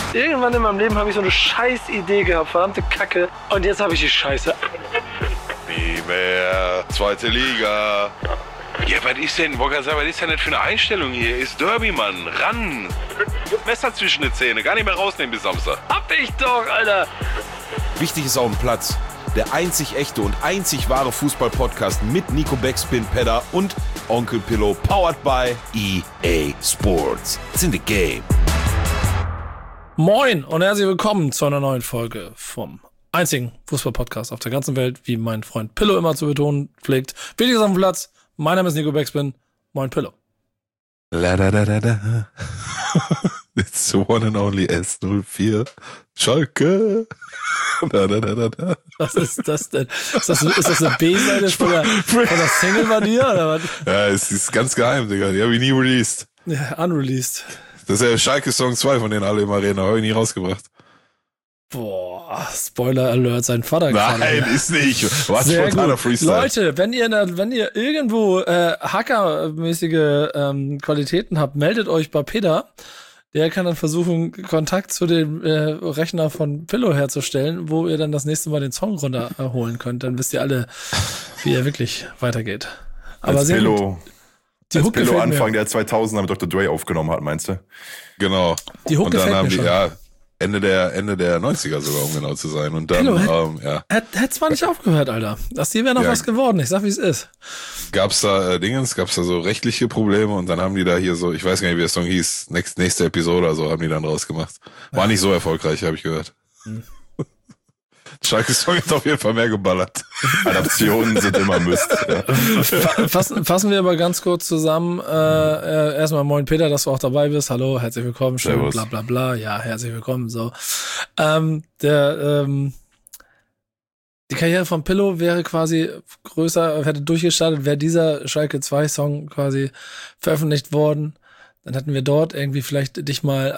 Irgendwann in meinem Leben habe ich so eine scheiß Idee gehabt, verdammte Kacke. Und jetzt habe ich die Scheiße. Nie mehr, zweite Liga. Ja, was ist denn, was ist denn das für eine Einstellung hier? Ist Derby, Mann, ran. Messer zwischen den Zähne, gar nicht mehr rausnehmen bis Samstag. Hab ich doch, Alter. Wichtig ist auf dem Platz. Der einzig echte und einzig wahre Fußball-Podcast mit Nico Backspin, Pedder und Onkel Pillow, powered by EA Sports. It's in the game. Moin und herzlich willkommen zu einer neuen Folge vom einzigen Fußball-Podcast auf der ganzen Welt, wie mein Freund Pillow immer zu betonen pflegt. Wichtig ist auf dem Platz. Mein Name ist Nico Backspin. Moin Pillow. La da da da da. It's the one and only S04. Schalke. Da da da da da. Was ist das denn? Ist das eine B-Seite von der Single bei dir, oder was? Ja, es ist ganz geheim, Digga. Die habe ich nie released. Ja, unreleased. Das ist ja Schalke Song 2, von denen alle immer reden, habe ich nie rausgebracht. Boah, Spoiler Alert, sein Vater. Nein, ist nicht. Was sehr spontaner gut. Freestyle. Leute, wenn ihr irgendwo hackermäßige Qualitäten habt, meldet euch bei Peter. Der kann dann versuchen, Kontakt zu dem Rechner von Pillow herzustellen, wo ihr dann das nächste Mal den Song runterholen könnt. Dann wisst ihr alle, wie er wirklich weitergeht. Aber als Pillow Anfang mir. der 2000er mit Dr. Dre aufgenommen hat, meinst du? Genau. Die Hook und dann gefällt haben mir die, schon. ja, Ende der 90er sogar, um genau zu sein. Und dann, Pillow, ja. Hätte zwar nicht aufgehört, Alter. Aus dir wäre noch was geworden. Ich sag, wie es ist. Gab's da so rechtliche Probleme und dann haben die da hier so, ich weiß gar nicht, wie der Song hieß, nächste Episode oder so, haben die dann rausgemacht. War nicht so erfolgreich, habe ich gehört. Schalke's Song hat auf jeden Fall mehr geballert. Adaptionen sind immer Mist. Ja. Fassen wir aber ganz kurz zusammen. Erstmal moin Peter, dass du auch dabei bist. Hallo, herzlich willkommen. Schön, Servus. bla bla bla. Ja, herzlich willkommen. So, die Karriere von Pillow wäre quasi größer, hätte durchgestartet, wäre dieser Schalke 2 Song quasi veröffentlicht worden. Dann hätten wir dort irgendwie vielleicht dich mal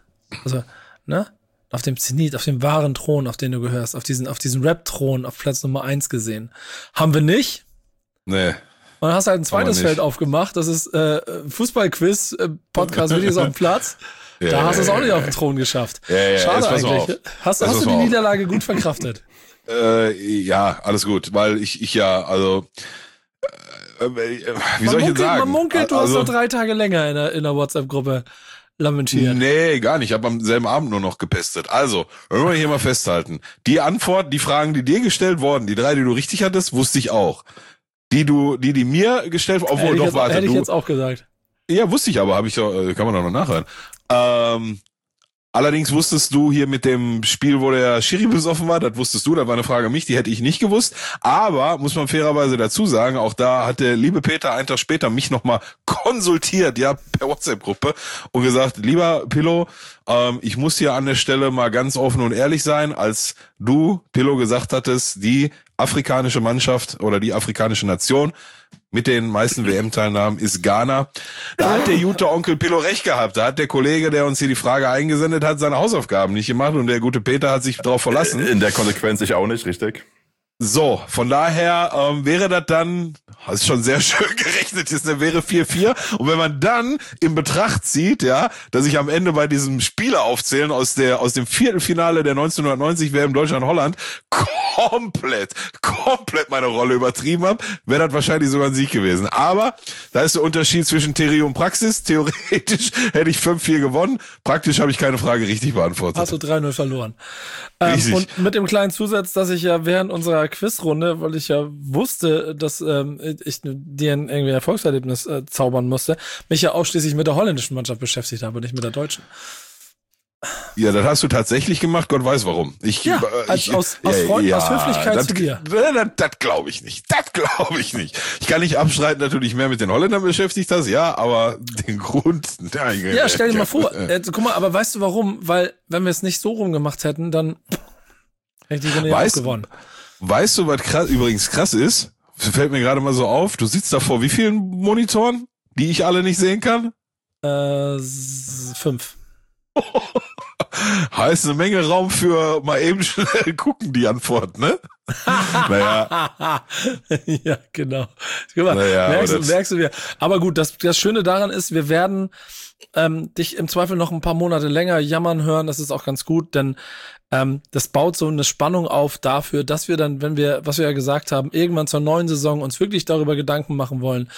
auf dem Zenit, auf dem wahren Thron, auf den du gehörst, auf diesen Rap-Thron auf Platz Nummer 1 gesehen. Haben wir nicht. Nee. Und dann hast halt ein zweites nicht. Feld aufgemacht, das ist Fußball-Quiz, Podcast Videos auf dem Platz. Ja, Da hast du es auch nicht ja. auf den Thron geschafft. Ja, Schade jetzt pass mal eigentlich. auf. Hast Jetzt du pass die mal auf. Niederlage gut verkraftet? Ja, alles gut, weil ich ja, also, wie soll ich jetzt sagen? Man munkelt, du hast Also- noch 3 Tage länger in der WhatsApp-Gruppe lamentiert. Nee, gar nicht. Ich habe am selben Abend nur noch gepestet. Also, wenn wir hier mal festhalten. Die Fragen, die dir gestellt wurden, die 3, die du richtig hattest, wusste ich auch. Die mir gestellt wurden, obwohl, doch, warte. Hätte ich jetzt auch gesagt. Ja, wusste ich aber, kann man doch noch nachhören. Allerdings wusstest du hier mit dem Spiel, wo der Schiri besoffen war, das wusstest du, da war eine Frage an mich, die hätte ich nicht gewusst. Aber, muss man fairerweise dazu sagen, auch da hat der liebe Peter einen Tag später mich nochmal konsultiert, ja, per WhatsApp-Gruppe und gesagt, lieber Pillow, ich muss hier an der Stelle mal ganz offen und ehrlich sein, als du, Pillow, gesagt hattest, die afrikanische Mannschaft oder die afrikanische Nation mit den meisten WM-Teilnahmen ist Ghana. Da hat der gute Onkel Pillow recht gehabt. Da hat der Kollege, der uns hier die Frage eingesendet hat, seine Hausaufgaben nicht gemacht und der gute Peter hat sich darauf verlassen. In der Konsequenz ich auch nicht, richtig? So, von daher wäre das dann, das ist schon sehr schön gerechnet, wäre 4-4. Und wenn man dann in Betracht zieht, ja, dass ich am Ende bei diesem Spiele aufzählen aus dem Viertelfinale der 1990 WM Deutschland-Holland komplett meine Rolle übertrieben habe, wäre das wahrscheinlich sogar ein Sieg gewesen. Aber da ist der Unterschied zwischen Theorie und Praxis. Theoretisch hätte ich 5-4 gewonnen. Praktisch habe ich keine Frage richtig beantwortet. Hast du 3-0 verloren. Richtig. Und mit dem kleinen Zusatz, dass ich ja während unserer Quizrunde, weil ich ja wusste, dass ich dir ein irgendwie Erfolgserlebnis zaubern musste, mich ja ausschließlich mit der holländischen Mannschaft beschäftigt habe und nicht mit der deutschen. Ja, das hast du tatsächlich gemacht, Gott weiß warum. Aus Höflichkeit zu dir. Das glaube ich nicht. Ich kann nicht abstreiten, natürlich mehr mit den Holländern beschäftigt hast, ja, aber den Grund... Ja, stell dir mal vor, guck mal, aber weißt du warum? Weil, wenn wir es nicht so rumgemacht hätten, dann hätte ich die Runde ja auch gewonnen. Weißt du, was übrigens krass ist? Fällt mir gerade mal so auf, du sitzt da vor wie vielen Monitoren, die ich alle nicht sehen kann? 5. Heißt eine Menge Raum für mal eben schnell gucken, die Antwort, ne? Naja. Ja, genau. Merkst du wieder. Aber gut, das Schöne daran ist, wir werden dich im Zweifel noch ein paar Monate länger jammern hören. Das ist auch ganz gut, denn das baut so eine Spannung auf dafür, dass wir dann, was wir ja gesagt haben, irgendwann zur neuen Saison uns wirklich darüber Gedanken machen wollen,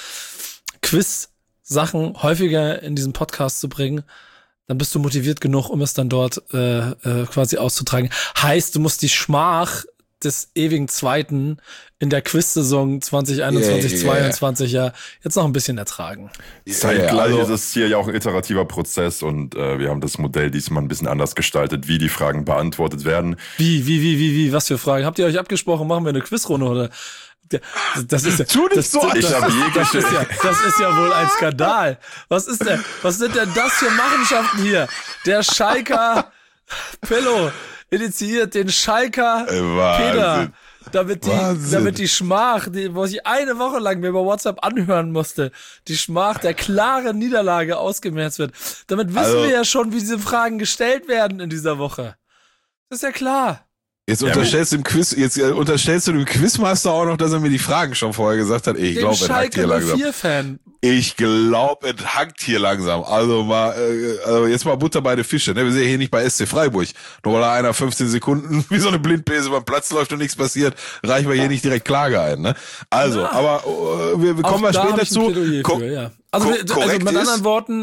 Quiz-Sachen häufiger in diesen Podcast zu bringen. Dann bist du motiviert genug, um es dann dort quasi auszutragen. Heißt, du musst die Schmach des ewigen Zweiten in der Quiz-Saison 2021-22 ja jetzt noch ein bisschen ertragen. Zeitgleich ist es hier ja auch ein iterativer Prozess und wir haben das Modell diesmal ein bisschen anders gestaltet, wie die Fragen beantwortet werden. Wie, was für Fragen? Habt ihr euch abgesprochen? Machen wir eine Quizrunde oder? Das ist ja, das ist ja wohl ein Skandal. Was sind denn das für Machenschaften hier? Der Schalker Pillow initiiert den Schalker Peter, damit die Schmach, wo ich eine Woche lang mir über WhatsApp anhören musste, die Schmach der klaren Niederlage ausgemerzt wird. Damit wissen wir ja schon, wie diese Fragen gestellt werden in dieser Woche. Das ist ja klar. Jetzt unterstellst du dem Quizmaster auch noch, dass er mir die Fragen schon vorher gesagt hat. Ich glaube, es hackt hier langsam. Ich glaube, es hackt hier langsam. Also jetzt mal Butter bei den Fische. Ne? Wir sind hier nicht bei SC Freiburg. Nur weil da einer 15 Sekunden wie so eine Blindbläse beim Platz läuft und nichts passiert, reichen wir hier nicht direkt Klage ein. Ne? Also, aber wir kommen mal später zu. Also mit anderen Worten,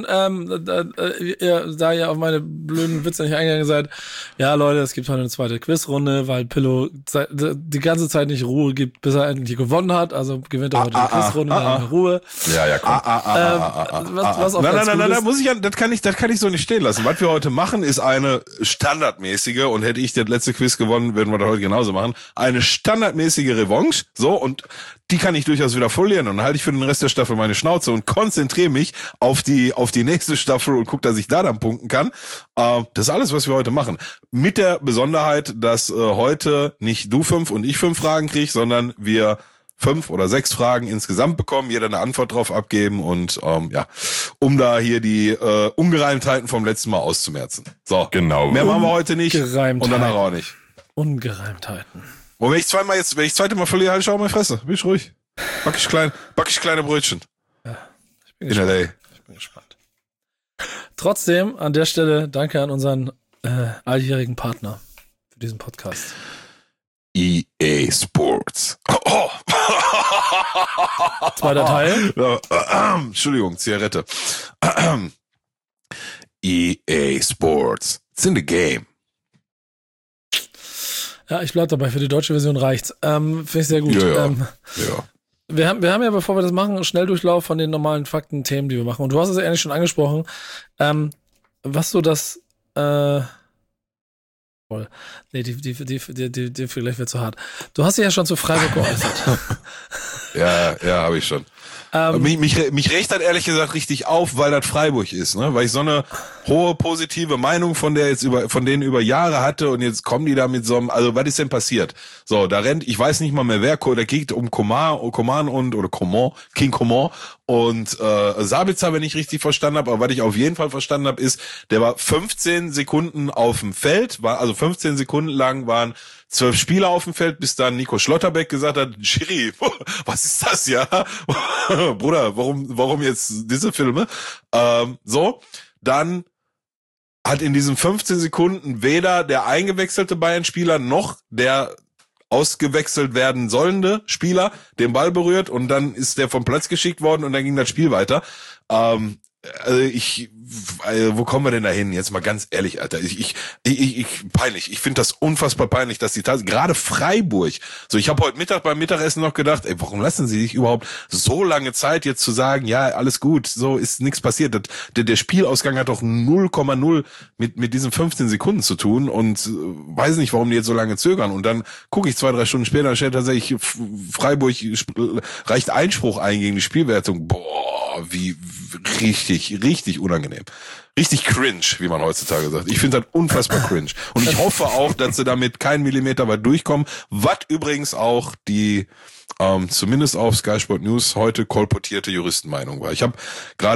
da ihr auf meine blöden Witze nicht eingegangen seid, ja Leute, es gibt heute eine zweite Quizrunde, weil Pillow die ganze Zeit nicht Ruhe gibt, bis er endlich gewonnen hat, also gewinnt er heute die Quizrunde, dann haben wir Ruhe. Ja, komm. Was auch nein, das kann ich so nicht stehen lassen. Was wir heute machen, ist eine standardmäßige, und hätte ich das letzte Quiz gewonnen, würden wir das heute genauso machen, eine standardmäßige Revanche, so, und die kann ich durchaus wieder verlieren, und dann halte ich für den Rest der Staffel meine Schnauze und konzentriere mich auf die nächste Staffel und gucke, dass ich da dann punkten kann. Das ist alles, was wir heute machen. Mit der Besonderheit, dass heute nicht du 5 und ich 5 Fragen krieg, sondern wir 5 oder 6 Fragen insgesamt bekommen, jeder eine Antwort drauf abgeben und um da hier die Ungereimtheiten vom letzten Mal auszumerzen. So, genau. Mehr machen wir heute nicht und danach auch nicht. Ungereimtheiten. Und wenn ich das zweite Mal verliere, halt, schau auf meine Fresse. Bin ich ruhig. Back ich kleine Brötchen. Ja, ich bin gespannt. Trotzdem, an der Stelle, danke an unseren alljährigen Partner für diesen Podcast. EA Sports. Oh. Zweiter Teil. Entschuldigung, Zigarette. EA Sports. It's in the game. Ja, ich bleib dabei, für die deutsche Version reicht's. Finde ich sehr gut. Ja. Wir haben ja, bevor wir das machen, einen Schnelldurchlauf von den normalen Fakten, Themen, die wir machen. Und du hast es ja eigentlich schon angesprochen. Was so das, nee, die vielleicht wird zu hart. Du hast dich ja schon zu Freiburg geäußert. Ja, habe ich schon. Mich regt das ehrlich gesagt richtig auf, weil das Freiburg ist, ne? Weil ich so eine hohe positive Meinung von denen über Jahre hatte, und jetzt kommen die da mit so einem, also was ist denn passiert? So, da rennt, ich weiß nicht mal mehr wer, da geht um King Coman und Sabitzer, wenn ich richtig verstanden habe, aber was ich auf jeden Fall verstanden habe, ist, der war 15 Sekunden auf dem Feld, also 15 Sekunden lang waren 12 Spieler auf dem Feld, bis dann Nico Schlotterbeck gesagt hat, Schiri, was ist das, ja? Bruder, warum jetzt diese Filme? So, dann hat in diesen 15 Sekunden weder der eingewechselte Bayern-Spieler noch der ausgewechselt werden sollende Spieler den Ball berührt, und dann ist der vom Platz geschickt worden und dann ging das Spiel weiter. Wo kommen wir denn da hin? Jetzt mal ganz ehrlich, Alter. Peinlich. Ich finde das unfassbar peinlich, dass die gerade Freiburg, so, ich habe heute Mittag beim Mittagessen noch gedacht, warum lassen sie sich überhaupt so lange Zeit jetzt zu sagen, ja, alles gut, so ist nichts passiert. Der Spielausgang hat doch 0,0 mit diesen 15 Sekunden zu tun, und weiß nicht, warum die jetzt so lange zögern. Und dann gucke ich 2-3 Stunden später und steht tatsächlich, Freiburg reicht Einspruch ein gegen die Spielwertung. Boah, wie richtig unangenehm. Richtig cringe, wie man heutzutage sagt. Ich finde das unfassbar cringe. Und ich hoffe auch, dass sie damit keinen Millimeter weit durchkommen. Was übrigens auch die, zumindest auf Sky Sport News heute kolportierte Juristenmeinung war. Ich habe gerade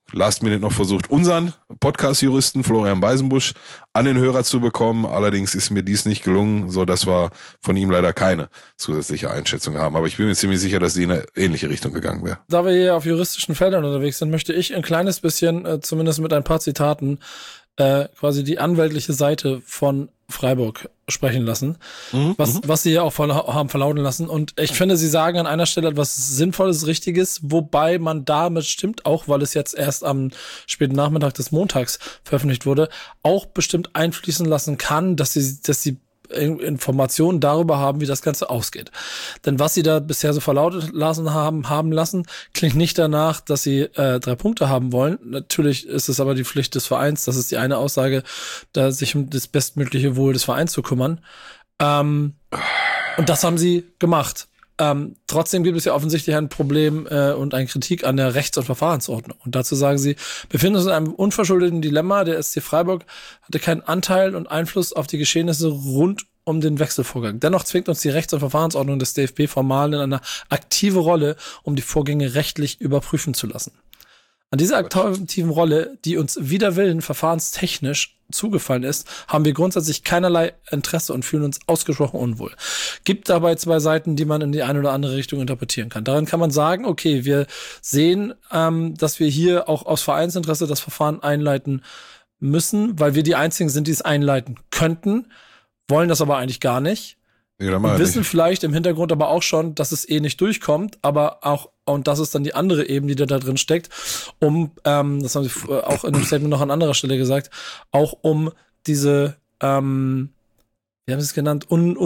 last minute noch versucht, unseren Podcast-Juristen Florian Beisenbusch an den Hörer zu bekommen. Allerdings ist mir dies nicht gelungen, so dass wir von ihm leider keine zusätzliche Einschätzung haben. Aber ich bin mir ziemlich sicher, dass die in eine ähnliche Richtung gegangen wäre. Da wir hier auf juristischen Feldern unterwegs sind, möchte ich ein kleines bisschen, zumindest mit ein paar Zitaten, quasi die anwältliche Seite von Freiburg sprechen lassen, was sie ja auch haben verlauten lassen. Und ich finde, sie sagen an einer Stelle etwas Sinnvolles, Richtiges, wobei man damit stimmt, auch weil es jetzt erst am späten Nachmittag des Montags veröffentlicht wurde, auch bestimmt einfließen lassen kann, dass sie Informationen darüber haben, wie das Ganze ausgeht. Denn was sie da bisher so verlautet haben lassen, klingt nicht danach, dass sie 3 Punkte haben wollen. Natürlich ist es aber die Pflicht des Vereins, das ist die eine Aussage, da sich um das bestmögliche Wohl des Vereins zu kümmern. Und das haben sie gemacht. Trotzdem gibt es ja offensichtlich ein Problem und eine Kritik an der Rechts- und Verfahrensordnung. Und dazu sagen sie, befinden uns in einem unverschuldeten Dilemma. Der SC Freiburg hatte keinen Anteil und Einfluss auf die Geschehnisse rund um den Wechselvorgang. Dennoch zwingt uns die Rechts- und Verfahrensordnung des DFB formal in eine aktive Rolle, um die Vorgänge rechtlich überprüfen zu lassen. An dieser aktiven Rolle, die uns wider Willen verfahrenstechnisch zugefallen ist, haben wir grundsätzlich keinerlei Interesse und fühlen uns ausgesprochen unwohl. Gibt dabei 2 Seiten, die man in die eine oder andere Richtung interpretieren kann. Darin kann man sagen, okay, wir sehen, dass wir hier auch aus Vereinsinteresse das Verfahren einleiten müssen, weil wir die Einzigen sind, die es einleiten könnten, wollen das aber eigentlich gar nicht. Ja, und wissen vielleicht im Hintergrund aber auch schon, dass es nicht durchkommt, aber auch, und das ist dann die andere Ebene, die da drin steckt, das haben sie auch in dem Statement noch an anderer Stelle gesagt, auch um diese, wie haben sie es genannt,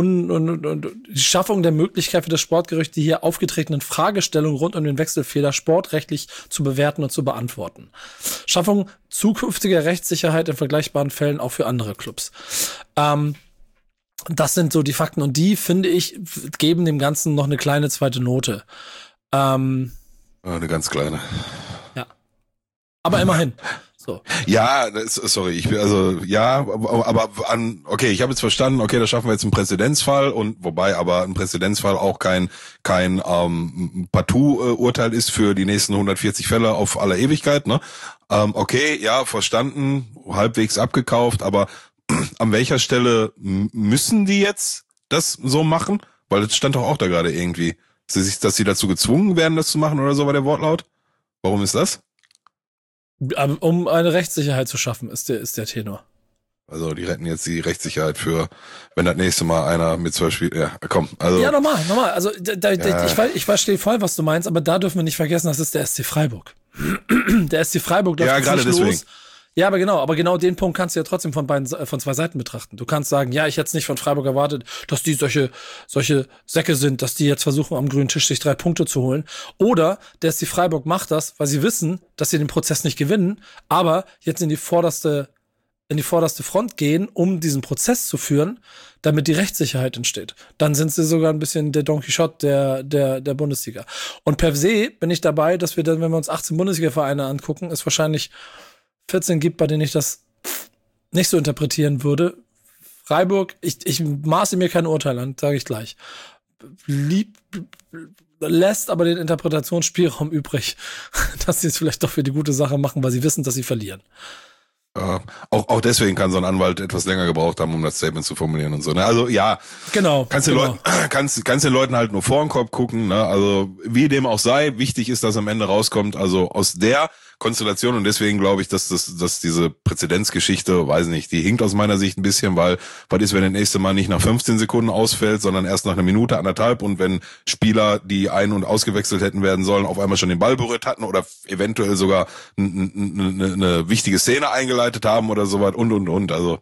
die Schaffung der Möglichkeit für das Sportgericht, die hier aufgetretenen Fragestellungen rund um den Wechselfehler sportrechtlich zu bewerten und zu beantworten. Schaffung zukünftiger Rechtssicherheit in vergleichbaren Fällen auch für andere Clubs. Das sind so die Fakten und die, finde ich, geben dem Ganzen noch eine kleine zweite Note. Eine ganz kleine. Ja. Aber immerhin. So. Ja, sorry, ich habe jetzt verstanden, okay, da schaffen wir jetzt einen Präzedenzfall und wobei aber ein Präzedenzfall auch kein Partout-Urteil ist für die nächsten 140 Fälle auf aller Ewigkeit, ne? Okay, ja, verstanden, halbwegs abgekauft, aber an welcher Stelle müssen die jetzt das so machen? Weil das stand doch auch da gerade irgendwie, dass sie dazu gezwungen werden, das zu machen oder so war der Wortlaut. Warum ist das? Um eine Rechtssicherheit zu schaffen, ist der Tenor. Also die retten jetzt die Rechtssicherheit für, wenn das nächste Mal einer mit 2 Spielen, ja, komm. Also, ja, normal. Also ich verstehe voll, was du meinst, aber da dürfen wir nicht vergessen, das ist der SC Freiburg. Der SC Freiburg läuft gerade nicht deswegen. los. Ja, aber genau den Punkt kannst du ja trotzdem von 2 Seiten betrachten. Du kannst sagen, ja, ich hätte es nicht von Freiburg erwartet, dass die solche Säcke sind, dass die jetzt versuchen, am grünen Tisch sich 3 Punkte zu holen. Oder der SC Freiburg macht das, weil sie wissen, dass sie den Prozess nicht gewinnen, aber jetzt in die vorderste Front gehen, um diesen Prozess zu führen, damit die Rechtssicherheit entsteht. Dann sind sie sogar ein bisschen der Don Quixote der Bundesliga. Und per se bin ich dabei, dass wir dann, wenn wir uns 18 Bundesliga-Vereine angucken, es wahrscheinlich 14 gibt, bei denen ich das nicht so interpretieren würde. Freiburg, ich maße mir kein Urteil an, sage ich gleich. Lässt aber den Interpretationsspielraum übrig, dass sie es vielleicht doch für die gute Sache machen, weil sie wissen, dass sie verlieren. Auch deswegen kann so ein Anwalt etwas länger gebraucht haben, um das Statement zu formulieren und so. Ne? Also ja, genau. Kannst den Leuten halt nur vor den Kopf gucken. Ne? Also wie dem auch sei, wichtig ist, dass am Ende rauskommt. Also aus der Konstellation und deswegen glaube ich, dass diese Präzedenzgeschichte, weiß nicht, die hinkt aus meiner Sicht ein bisschen, weil was ist, wenn der nächste Mal nicht nach 15 Sekunden ausfällt, sondern erst nach einer Minute, 1,5 und wenn Spieler, die ein- und ausgewechselt hätten werden sollen, auf einmal schon den Ball berührt hatten oder eventuell sogar eine wichtige Szene eingeleitet haben oder sowas und. Also,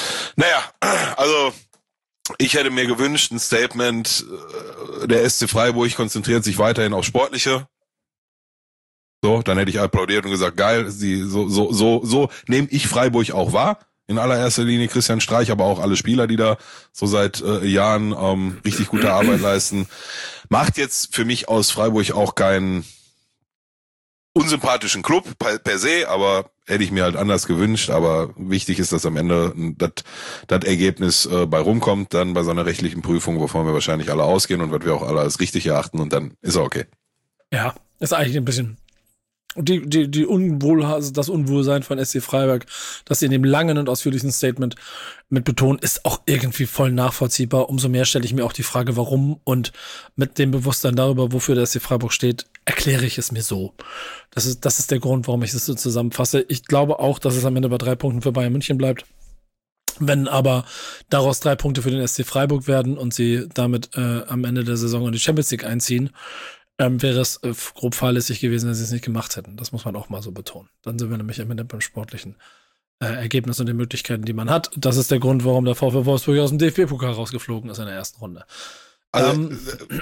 ich hätte mir gewünscht, ein Statement, der SC Freiburg konzentriert sich weiterhin auf Sportliche. So, dann hätte ich applaudiert und gesagt, geil, so nehme ich Freiburg auch wahr. In allererster Linie Christian Streich, aber auch alle Spieler, die da so seit Jahren richtig gute Arbeit leisten. Macht jetzt für mich aus Freiburg auch keinen unsympathischen Club per se, aber hätte ich mir halt anders gewünscht. Aber wichtig ist, dass am Ende das Ergebnis bei rumkommt, dann bei so einer rechtlichen Prüfung, wovon wir wahrscheinlich alle ausgehen und was wir auch alle als richtig erachten und dann ist er okay. Ja, ist eigentlich ein bisschen Das Unwohlsein von SC Freiburg, das sie in dem langen und ausführlichen Statement mit betonen, ist auch irgendwie voll nachvollziehbar. Umso mehr stelle ich mir auch die Frage, warum, und mit dem Bewusstsein darüber, wofür der SC Freiburg steht, erkläre ich es mir so. Das ist der Grund, warum ich es so zusammenfasse. Ich glaube auch, dass es am Ende bei 3 Punkten für Bayern München bleibt. Wenn aber daraus 3 Punkte für den SC Freiburg werden und sie damit am Ende der Saison in die Champions League einziehen, wäre es grob fahrlässig gewesen, wenn sie es nicht gemacht hätten. Das muss man auch mal so betonen. Dann sind wir nämlich am Ende beim sportlichen Ergebnis und den Möglichkeiten, die man hat. Das ist der Grund, warum der VfL Wolfsburg aus dem DFB-Pokal rausgeflogen ist in der ersten Runde. Also,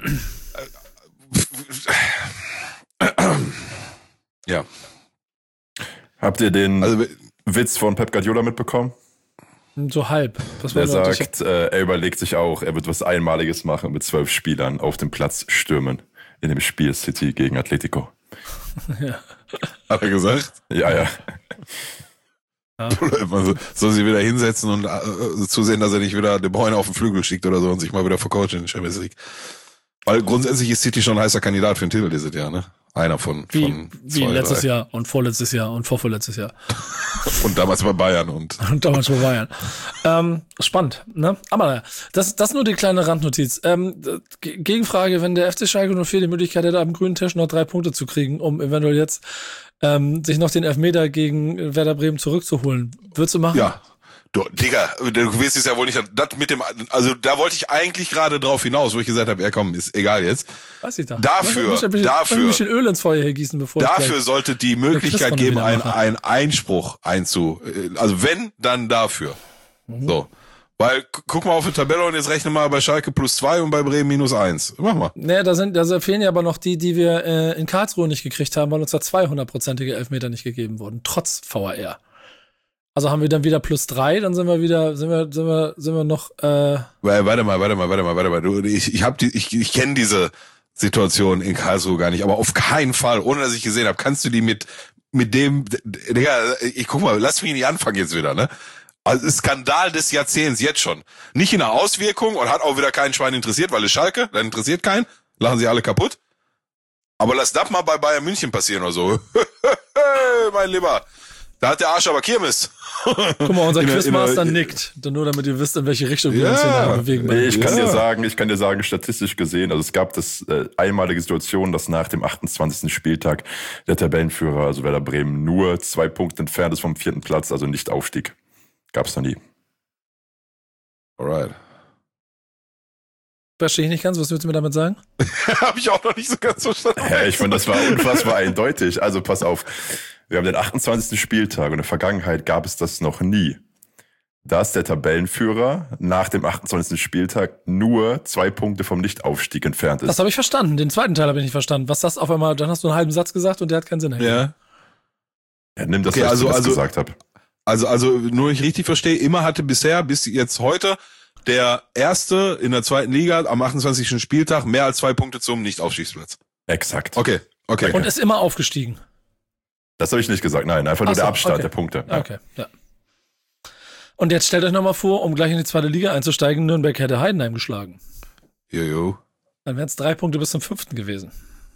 ja. Habt ihr den Witz von Pep Guardiola mitbekommen? So halb. Der sagt, er überlegt sich auch, er wird was Einmaliges machen, mit 12 Spielern auf dem Platz stürmen in dem Spiel City gegen Atletico. Ja. Hat er gesagt? Ja. Ja. Soll sie wieder hinsetzen und zusehen, dass er nicht wieder De Bruyne auf den Flügel schickt oder so und sich mal wieder vercoacht in der Champions League. Weil grundsätzlich ist City schon ein heißer Kandidat für den Titel dieses Jahr, ne? Einer von wie zwei, letztes 3. Jahr und vorletztes Jahr und vorvorletztes Jahr. Und damals bei Bayern und damals bei Bayern. Spannend, ne? Aber naja, das nur die kleine Randnotiz. Gegenfrage, wenn der FC Schalke 04 die Möglichkeit hätte, am grünen Tisch noch 3 Punkte zu kriegen, um eventuell jetzt sich noch den Elfmeter gegen Werder Bremen zurückzuholen. Würdest du machen? ja. Du, Digga, du weißt es ja wohl nicht, das mit dem, also da wollte ich eigentlich gerade drauf hinaus, wo ich gesagt habe, ja komm, ist egal jetzt. Weiß ich doch. Dafür Ich muss ein bisschen Öl ins Feuer hier gießen, bevor dafür sollte die Möglichkeit geben, einen Einspruch also wenn, dann dafür. So. Weil, guck mal auf die Tabelle und jetzt rechne mal bei Schalke +2 und bei Bremen -1. Mach mal. Naja, da fehlen ja aber noch die wir in Karlsruhe nicht gekriegt haben, weil uns da 200%ige Elfmeter nicht gegeben wurden, trotz VAR. Also haben wir dann wieder +3, dann sind wir noch, Warte mal. Ich kenne diese Situation in Karlsruhe gar nicht, aber auf keinen Fall, ohne dass ich gesehen habe, kannst du die mit dem, Digga, guck mal, lass mich nicht anfangen jetzt wieder, ne? Also Skandal des Jahrzehnts jetzt schon. Nicht in der Auswirkung und hat auch wieder keinen Schwein interessiert, weil es Schalke, dann interessiert keinen, lachen sie alle kaputt. Aber lass das mal bei Bayern München passieren oder so. Mein Lieber. Da hat der Arsch aber Kirmes. Guck mal, unser Quizmaster nickt. Nur damit ihr wisst, in welche Richtung wir uns hier bewegen. Nee, ich kann dir sagen, statistisch gesehen, also es gab das einmalige Situation, dass nach dem 28. Spieltag der Tabellenführer, also Werder Bremen, nur 2 Punkte entfernt ist vom 4. Platz, also nicht Aufstieg. Gab's noch nie. Alright. Verstehe ich nicht ganz, was willst du mir damit sagen? Habe ich auch noch nicht so ganz verstanden. Ja, ich meine, das war unfassbar eindeutig. Also pass auf, wir haben den 28. Spieltag und in der Vergangenheit gab es das noch nie. Dass der Tabellenführer nach dem 28. Spieltag nur 2 Punkte vom Nichtaufstieg entfernt ist. Das habe ich verstanden. Den zweiten Teil habe ich nicht verstanden. Was das auf einmal, dann hast du einen halben Satz gesagt und der hat keinen Sinn ergeben. Ja, nimm das, was ich gesagt habe. Also nur ich richtig verstehe, immer hatte bisher bis jetzt heute der Erste in der 2. Liga am 28. Spieltag mehr als 2 Punkte zum Nichtaufstiegsplatz. Exakt. Okay. Und ist immer aufgestiegen. Das habe ich nicht gesagt. Nein, einfach nur der Abstand der Punkte. Ja. Okay, ja. Und jetzt stellt euch nochmal vor, um gleich in die 2. Liga einzusteigen, Nürnberg hätte Heidenheim geschlagen. Jojo. Dann wären es 3 Punkte bis zum 5. gewesen.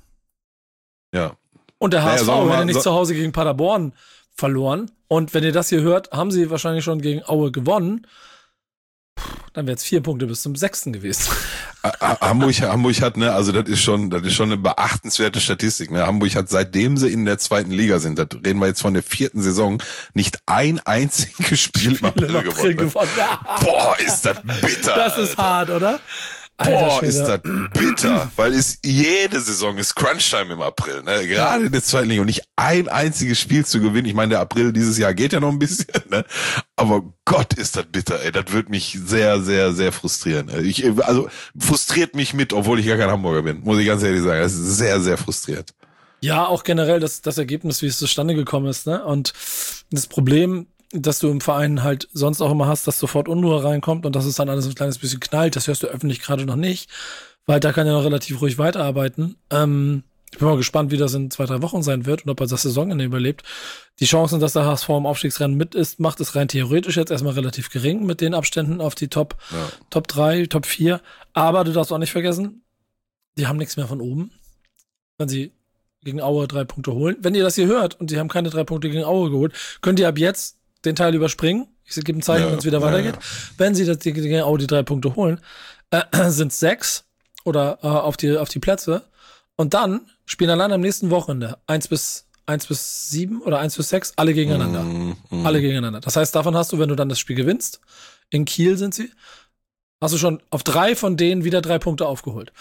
Ja. Und der HSV hätte nicht zu Hause gegen Paderborn verloren. Und wenn ihr das hier hört, haben sie wahrscheinlich schon gegen Aue gewonnen. Dann wäre es 4 Punkte bis zum 6. gewesen. Hamburg hat, ne, also das ist schon eine beachtenswerte Statistik, ne. Hamburg hat, seitdem sie in der 2. Liga sind, das reden wir jetzt von der 4. Saison, nicht ein einziges Spiel im April gewonnen. Boah, ist das bitter. Das ist hart, oder? Boah, ist das bitter, weil jede Saison ist Crunchtime im April, ne? Gerade in der 2. Liga und nicht ein einziges Spiel zu gewinnen. Ich meine, der April dieses Jahr geht ja noch ein bisschen, ne? Aber Gott, ist das bitter, ey. Das wird mich sehr, sehr, sehr frustrieren. Also frustriert mich mit, obwohl ich gar kein Hamburger bin, muss ich ganz ehrlich sagen. Das ist sehr, sehr frustriert. Ja, auch generell das Ergebnis, wie es zustande gekommen ist, ne? Und das Problem, dass du im Verein halt sonst auch immer hast, dass sofort Unruhe reinkommt und dass es dann alles ein kleines bisschen knallt. Das hörst du öffentlich gerade noch nicht, weil da kann ja noch relativ ruhig weiterarbeiten. Ich bin mal gespannt, wie das in 2-3 Wochen sein wird und ob er das Saisonende überlebt. Die Chancen, dass der HSV im Aufstiegsrennen mit ist, macht es rein theoretisch jetzt erstmal relativ gering mit den Abständen auf die Top 3, Top 4. Aber du darfst auch nicht vergessen, die haben nichts mehr von oben. Wenn sie gegen Aue 3 Punkte holen. Wenn ihr das hier hört und sie haben keine 3 Punkte gegen Aue geholt, könnt ihr ab jetzt den Teil überspringen. Ich gebe ein Zeichen, wenn es wieder weitergeht. Wenn sie gegen Aue die 3 Punkte holen, sind 6 oder auf die Plätze. Und dann spielen allein am nächsten Wochenende 1 bis 7 oder 1 bis 6 alle gegeneinander. Alle gegeneinander. Das heißt, davon hast du, wenn du dann das Spiel gewinnst, in Kiel sind sie, hast du schon auf 3 von denen wieder 3 Punkte aufgeholt.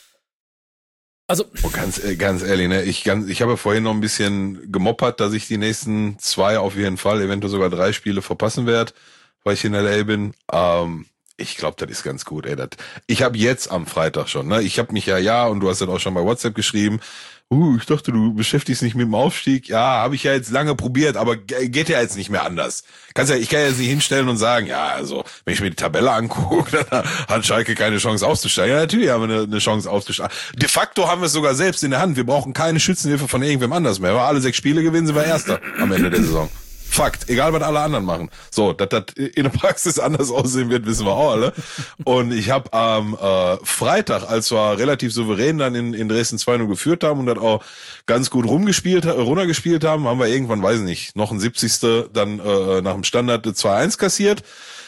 Also ganz ehrlich, ne, ich habe vorhin noch ein bisschen gemoppert, dass ich die nächsten 2 auf jeden Fall, eventuell sogar 3 Spiele verpassen werde, weil ich in LA bin. Ich glaube, das ist ganz gut, ey. Ich habe jetzt am Freitag schon, ne? Ich habe mich und du hast das auch schon bei WhatsApp geschrieben. Ich dachte, du beschäftigst dich mit dem Aufstieg. Ja, habe ich ja jetzt lange probiert, aber geht ja jetzt nicht mehr anders. Ich kann ja jetzt nicht hinstellen und sagen, also, wenn ich mir die Tabelle angucke, dann hat Schalke keine Chance aufzusteigen. Ja, natürlich haben wir eine Chance aufzusteigen. De facto haben wir es sogar selbst in der Hand. Wir brauchen keine Schützenhilfe von irgendwem anders mehr. Wenn wir alle 6 Spiele gewinnen, sind wir Erster am Ende der Saison. Fakt, egal was alle anderen machen. So, dass das in der Praxis anders aussehen wird, wissen wir auch alle. Und ich habe am Freitag, als wir relativ souverän dann in Dresden 2-0 geführt haben und das auch ganz gut runtergespielt haben, haben wir irgendwann, weiß nicht, noch ein 70. dann nach dem Standard 2-1 kassiert.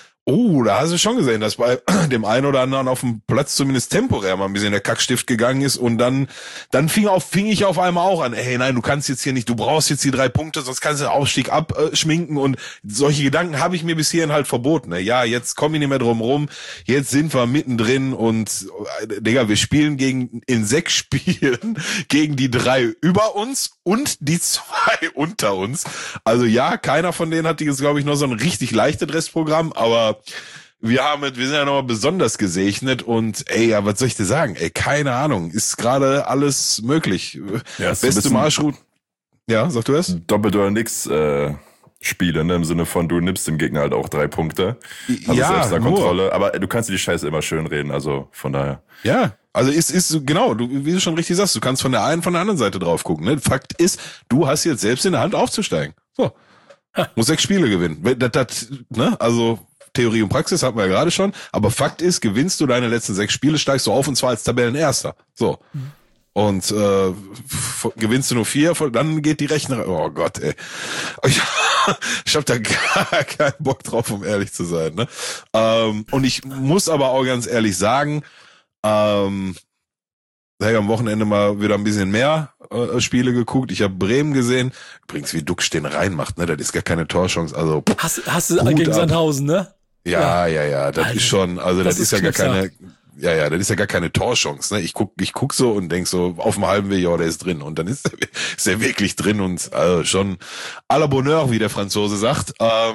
Da hast du schon gesehen, dass bei dem einen oder anderen auf dem Platz zumindest temporär mal ein bisschen der Kackstift gegangen ist und dann fing ich auf einmal auch an, nein, du kannst jetzt hier nicht, du brauchst jetzt die 3 Punkte, sonst kannst du den Aufstieg abschminken und solche Gedanken habe ich mir bis hierhin halt verboten. Ne? Ja, jetzt komme ich nicht mehr drum rum, jetzt sind wir mittendrin und Digga, wir spielen in 6 Spielen gegen die 3 über uns und die 2 unter uns. Also ja, keiner von denen hat jetzt, glaube ich, noch so ein richtig leichtes Restprogramm, aber wir sind ja nochmal besonders gesegnet und was soll ich dir sagen? Keine Ahnung, ist gerade alles möglich. Ja, beste Marschroute. Ja, sag du es? Doppelt oder nix Spiele, ne? Im Sinne von, du nimmst dem Gegner halt auch 3 Punkte. Also selbst da Kontrolle. Aber du kannst dir die Scheiße immer schön reden, also von daher. Ja, also ist genau, wie du schon richtig sagst, du kannst von der einen, von der anderen Seite drauf gucken. Ne? Fakt ist, du hast jetzt selbst in der Hand aufzusteigen. So. Muss 6 Spiele gewinnen. Ne? Also Theorie und Praxis hatten wir ja gerade schon, aber Fakt ist, gewinnst du deine letzten 6 Spiele, steigst du auf und zwar als Tabellenerster. So. Und gewinnst du nur 4, dann geht die Rechnerei. Oh Gott, ey. Ich hab da gar keinen Bock drauf, um ehrlich zu sein. Ne? Und ich muss aber auch ganz ehrlich sagen, ich habe am Wochenende mal wieder ein bisschen mehr Spiele geguckt. Ich habe Bremen gesehen. Übrigens, wie Duxch den reinmacht, ne? Das ist gar keine Torchance. Also hast du gegen Sandhausen, ne? Ja. Das Alter, ist schon, also das ist ja gar keine, das ist ja gar keine Torchance, ne? Ich guck so und denk so, auf dem halben Weg, der ist drin. Und dann ist er wirklich drin und also schon à la Bonheur, wie der Franzose sagt.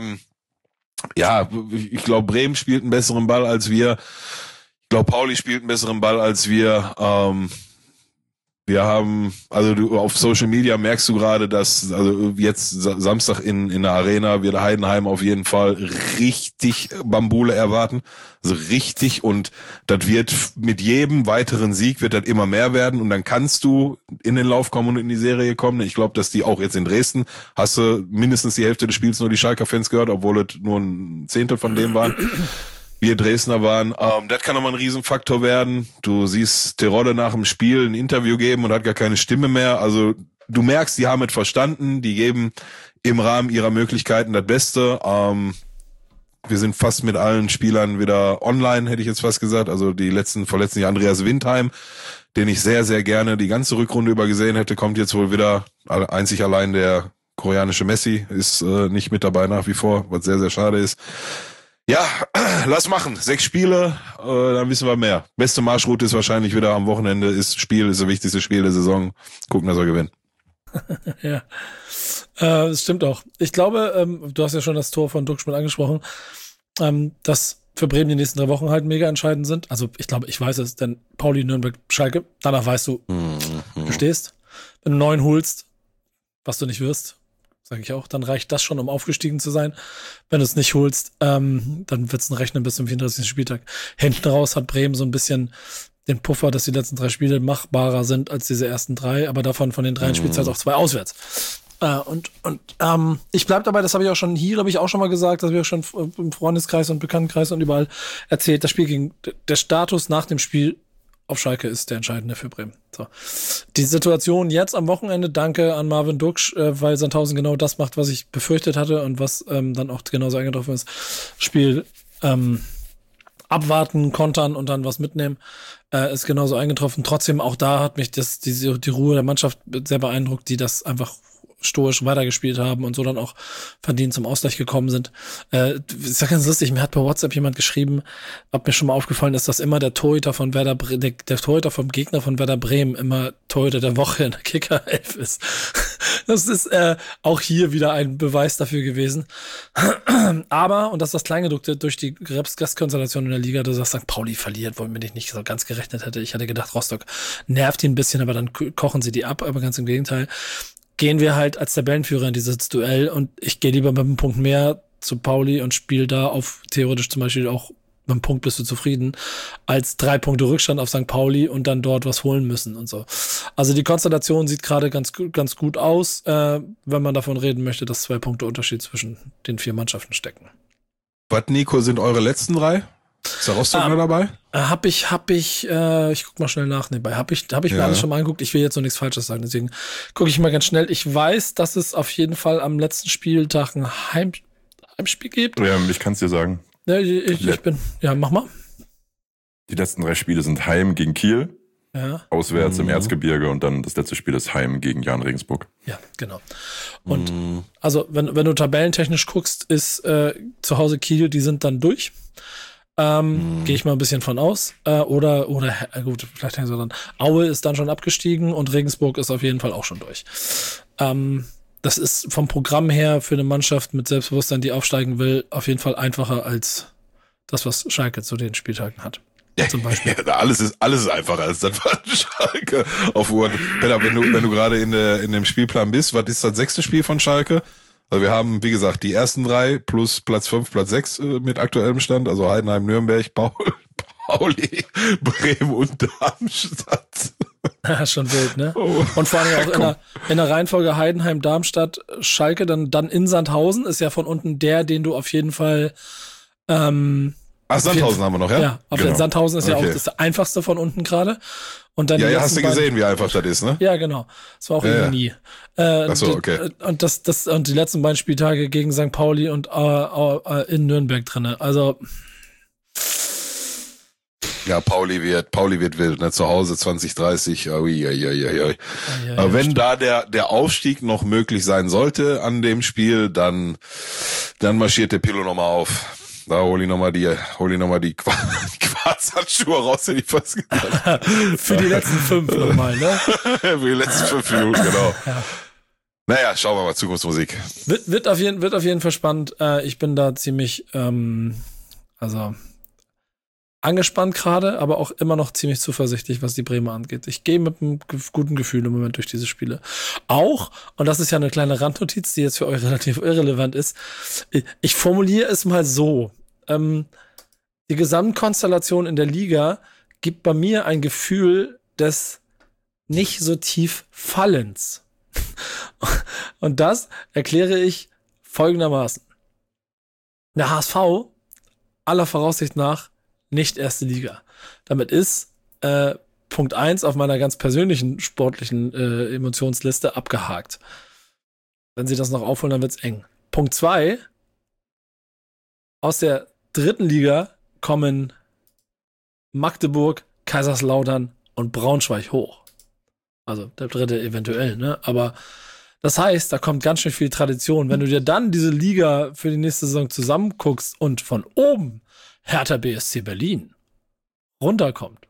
Ich glaube, Bremen spielt einen besseren Ball als wir. Ich glaube, Pauli spielt einen besseren Ball als wir. Wir haben, also du auf Social Media merkst du gerade, dass also jetzt Samstag in der Arena wird Heidenheim auf jeden Fall richtig Bambule erwarten. Also richtig, und das wird mit jedem weiteren Sieg wird das immer mehr werden und dann kannst du in den Lauf kommen und in die Serie kommen. Ich glaube, dass die auch jetzt in Dresden, hast du mindestens die Hälfte des Spiels nur die Schalker-Fans gehört, obwohl es nur ein Zehntel von dem waren. Wir Dresdner waren, das kann nochmal ein Riesenfaktor werden. Du siehst Terodde nach dem Spiel ein Interview geben und hat gar keine Stimme mehr. Also du merkst, die haben es verstanden, die geben im Rahmen ihrer Möglichkeiten das Beste. Wir sind fast mit allen Spielern wieder online, hätte ich jetzt fast gesagt. Also vorletzten Jahr Andreas Windheim, den ich sehr, sehr gerne die ganze Rückrunde über gesehen hätte, kommt jetzt wohl wieder. Einzig allein der koreanische Messi ist nicht mit dabei nach wie vor, was sehr, sehr schade ist. Ja, lass machen. 6 Spiele, dann wissen wir mehr. Beste Marschroute ist wahrscheinlich wieder am Wochenende. Ist das wichtigste Spiel der Saison. Gucken, dass wir gewinnen. Ja, das stimmt auch. Ich glaube, du hast ja schon das Tor von Duxch mit angesprochen, dass für Bremen die nächsten 3 Wochen halt mega entscheidend sind. Also ich glaube, ich weiß es, denn Pauli, Nürnberg, Schalke, danach weißt du, du stehst. Wenn du 9 holst, was du nicht wirst, sage ich auch, dann reicht das schon, um aufgestiegen zu sein. Wenn du es nicht holst, dann wird es ein Rechnen bis zum 34. Spieltag. Hinten raus hat Bremen so ein bisschen den Puffer, dass die letzten 3 Spiele machbarer sind als diese ersten 3, aber davon von den 3 spielst du halt auch 2 auswärts. Ich bleib dabei, das habe ich auch schon hier, habe ich auch schon mal gesagt, das habe ich auch schon im Freundeskreis und Bekanntenkreis und überall erzählt, das Spiel der Status nach dem Spiel auf Schalke ist der entscheidende für Bremen. So. Die Situation jetzt am Wochenende, danke an Marvin Duksch, weil Sandhausen genau das macht, was ich befürchtet hatte und was dann auch genauso eingetroffen ist. Spiel abwarten, kontern und dann was mitnehmen, ist genauso eingetroffen. Trotzdem, auch da hat mich die Ruhe der Mannschaft sehr beeindruckt, die das einfach stoisch weitergespielt haben und so dann auch verdient zum Ausgleich gekommen sind. Ist ja ganz lustig, mir hat per WhatsApp jemand geschrieben, ob mir schon mal aufgefallen ist, dass immer der Torhüter von Werder der Torhüter vom Gegner von Werder Bremen immer Torhüter der Woche in der Kicker-Elf ist. Das ist auch hier wieder ein Beweis dafür gewesen. Aber, und das ist das Kleingedruckte, durch die Gastkonstellation in der Liga, dass St. Pauli verliert, womit ich nicht so ganz gerechnet hätte. Ich hatte gedacht, Rostock nervt ihn ein bisschen, aber dann kochen sie die ab, aber ganz im Gegenteil. Gehen wir halt als Tabellenführer in dieses Duell und ich gehe lieber mit einem Punkt mehr zu Pauli und spiele da auf theoretisch zum Beispiel auch mit einem Punkt bist du zufrieden, als 3 Punkte Rückstand auf St. Pauli und dann dort was holen müssen und so. Also die Konstellation sieht gerade ganz gut aus, wenn man davon reden möchte, dass 2 Punkte Unterschied zwischen den 4 Mannschaften stecken. Was, Nico, sind eure letzten 3? Ist der Rostock noch dabei? Hab ich, ich guck mal schnell nach nebenbei. Hab ich mir alles schon mal angeguckt. Ich will jetzt noch nichts Falsches sagen, deswegen gucke ich mal ganz schnell. Ich weiß, dass es auf jeden Fall am letzten Spieltag ein Heimspiel gibt. Ja, ich kann es dir sagen. Ja, mach mal. Die letzten 3 Spiele sind Heim gegen Kiel, auswärts im Erzgebirge und dann das letzte Spiel ist Heim gegen Jan Regensburg. Ja, genau. Und also, wenn du tabellentechnisch guckst, ist zu Hause Kiel, die sind dann durch. Gehe ich mal ein bisschen von aus. Oder gut, vielleicht hängen sie dann. Aue ist dann schon abgestiegen und Regensburg ist auf jeden Fall auch schon durch. Das ist vom Programm her für eine Mannschaft mit Selbstbewusstsein, die aufsteigen will, auf jeden Fall einfacher als das, was Schalke zu den Spieltagen hat. Zum Beispiel. Ja, alles ist einfacher als das, was Schalke auf Uhr. Wenn du gerade in dem Spielplan bist, was ist das 6. Spiel von Schalke? Also wir haben, wie gesagt, die ersten 3 plus Platz 5, Platz 6 mit aktuellem Stand, also Heidenheim, Nürnberg, Pauli, Bremen und Darmstadt. Ja, schon wild, ne? Oh. Und vor allem auch in der Reihenfolge Heidenheim, Darmstadt, Schalke, dann in Sandhausen ist ja von unten den du auf jeden Fall Sandhausen haben wir noch, ja? Ja, genau. Sandhausen ist ja auch das einfachste von unten gerade. Und dann hast du gesehen, wie einfach das ist, ne? Ja, genau. Das war auch Ironie. Achso, okay. Und und die letzten beiden Spieltage gegen St. Pauli und in Nürnberg drinne. Also ja, Pauli wird wild, ne? Zu Hause 2030. Aber wenn da der Aufstieg noch möglich sein sollte an dem Spiel, dann marschiert der Pillow nochmal auf. Da hol ich nochmal die Quarzhandschuhe raus, hätte ich fast gesagt. Für die letzten 5 nochmal, ne? Für die letzten 5 Minuten, genau. Ja. Naja, schauen wir mal, Zukunftsmusik. Wird auf jeden Fall spannend. Ich bin da ziemlich, angespannt gerade, aber auch immer noch ziemlich zuversichtlich, was die Bremer angeht. Ich gehe mit einem guten Gefühl im Moment durch diese Spiele. Auch, und das ist ja eine kleine Randnotiz, die jetzt für euch relativ irrelevant ist, ich formuliere es mal so. Die Gesamtkonstellation in der Liga gibt bei mir ein Gefühl des nicht so tief Fallens. Und das erkläre ich folgendermaßen. Der HSV, aller Voraussicht nach, nicht erste Liga. Damit ist Punkt 1 auf meiner ganz persönlichen sportlichen Emotionsliste abgehakt. Wenn sie das noch aufholen, dann wird's eng. Punkt 2, aus der 3. Liga kommen Magdeburg, Kaiserslautern und Braunschweig hoch. Also der 3. eventuell, ne? Aber das heißt, da kommt ganz schön viel Tradition. Wenn du dir dann diese Liga für die nächste Saison zusammenguckst und von oben Hertha BSC Berlin runterkommt.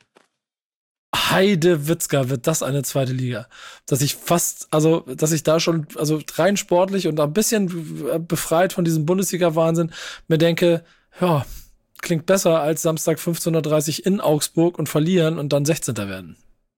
Heidewitzka, wird das eine 2. Liga. Dass ich da schon, rein sportlich und ein bisschen befreit von diesem Bundesliga-Wahnsinn, mir denke, ja, klingt besser als Samstag 15:30 Uhr in Augsburg und verlieren und dann 16. werden.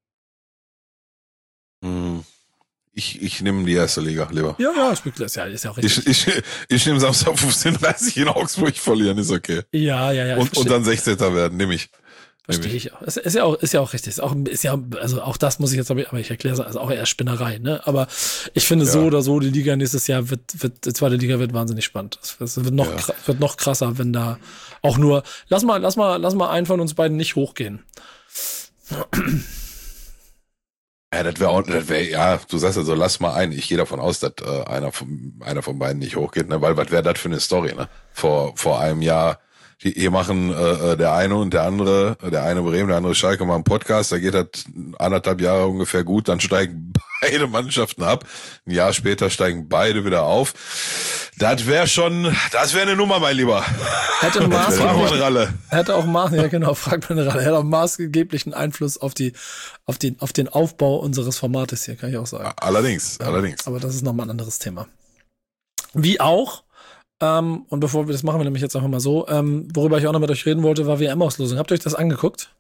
Ich nehme die erste Liga lieber. Ja, ist ja auch richtig. Ich nehme Samstag 15:30 in Augsburg verlieren, ist okay. Ja. Und dann 16. werden, nehme ich. Verstehe ich auch. Ist ja auch richtig. Auch das muss ich jetzt, aber ich erkläre es, also auch eher Spinnerei, ne? Aber ich finde so oder so, die Liga nächstes Jahr die 2. Liga wird wahnsinnig spannend. Es wird noch krasser, wenn da auch nur, lass mal einen von uns beiden nicht hochgehen. Ja, ja, du sagst also, lass mal ein. Ich gehe davon aus, dass einer von beiden nicht hochgeht, ne? Weil was wäre das für eine Story, ne? Vor einem Jahr, hier machen der eine und der andere, der eine Bremen, der andere Schalke, mal einen Podcast, da geht das 1,5 Jahre ungefähr gut, dann steigen beide Mannschaften ab. Ein Jahr später steigen beide wieder auf. Das wäre eine Nummer, mein Lieber. Hätte auch maßgeblichen Einfluss auf den Aufbau unseres Formates hier, kann ich auch sagen. Allerdings. Aber das ist nochmal ein anderes Thema. Wie auch, und bevor wir das machen wir nämlich jetzt einfach mal so, worüber ich auch noch mit euch reden wollte, war WM-Auslosung. Habt ihr euch das angeguckt?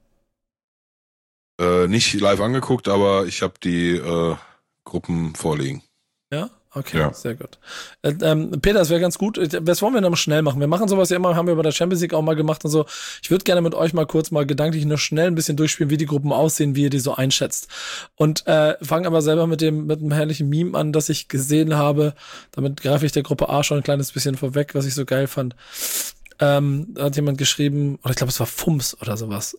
Nicht live angeguckt, aber ich habe die Gruppen vorliegen. Ja? Okay, ja. Sehr gut. Peter, das wäre ganz gut. Das wollen wir noch schnell machen. Wir machen sowas ja immer, haben wir bei der Champions League auch mal gemacht und so. Ich würde gerne mit euch mal kurz gedanklich nur schnell ein bisschen durchspielen, wie die Gruppen aussehen, wie ihr die so einschätzt. Und fange aber selber mit dem herrlichen Meme an, das ich gesehen habe. Damit greife ich der Gruppe A schon ein kleines bisschen vorweg, was ich so geil fand. Da hat jemand geschrieben, oder ich glaube, es war Fums oder sowas.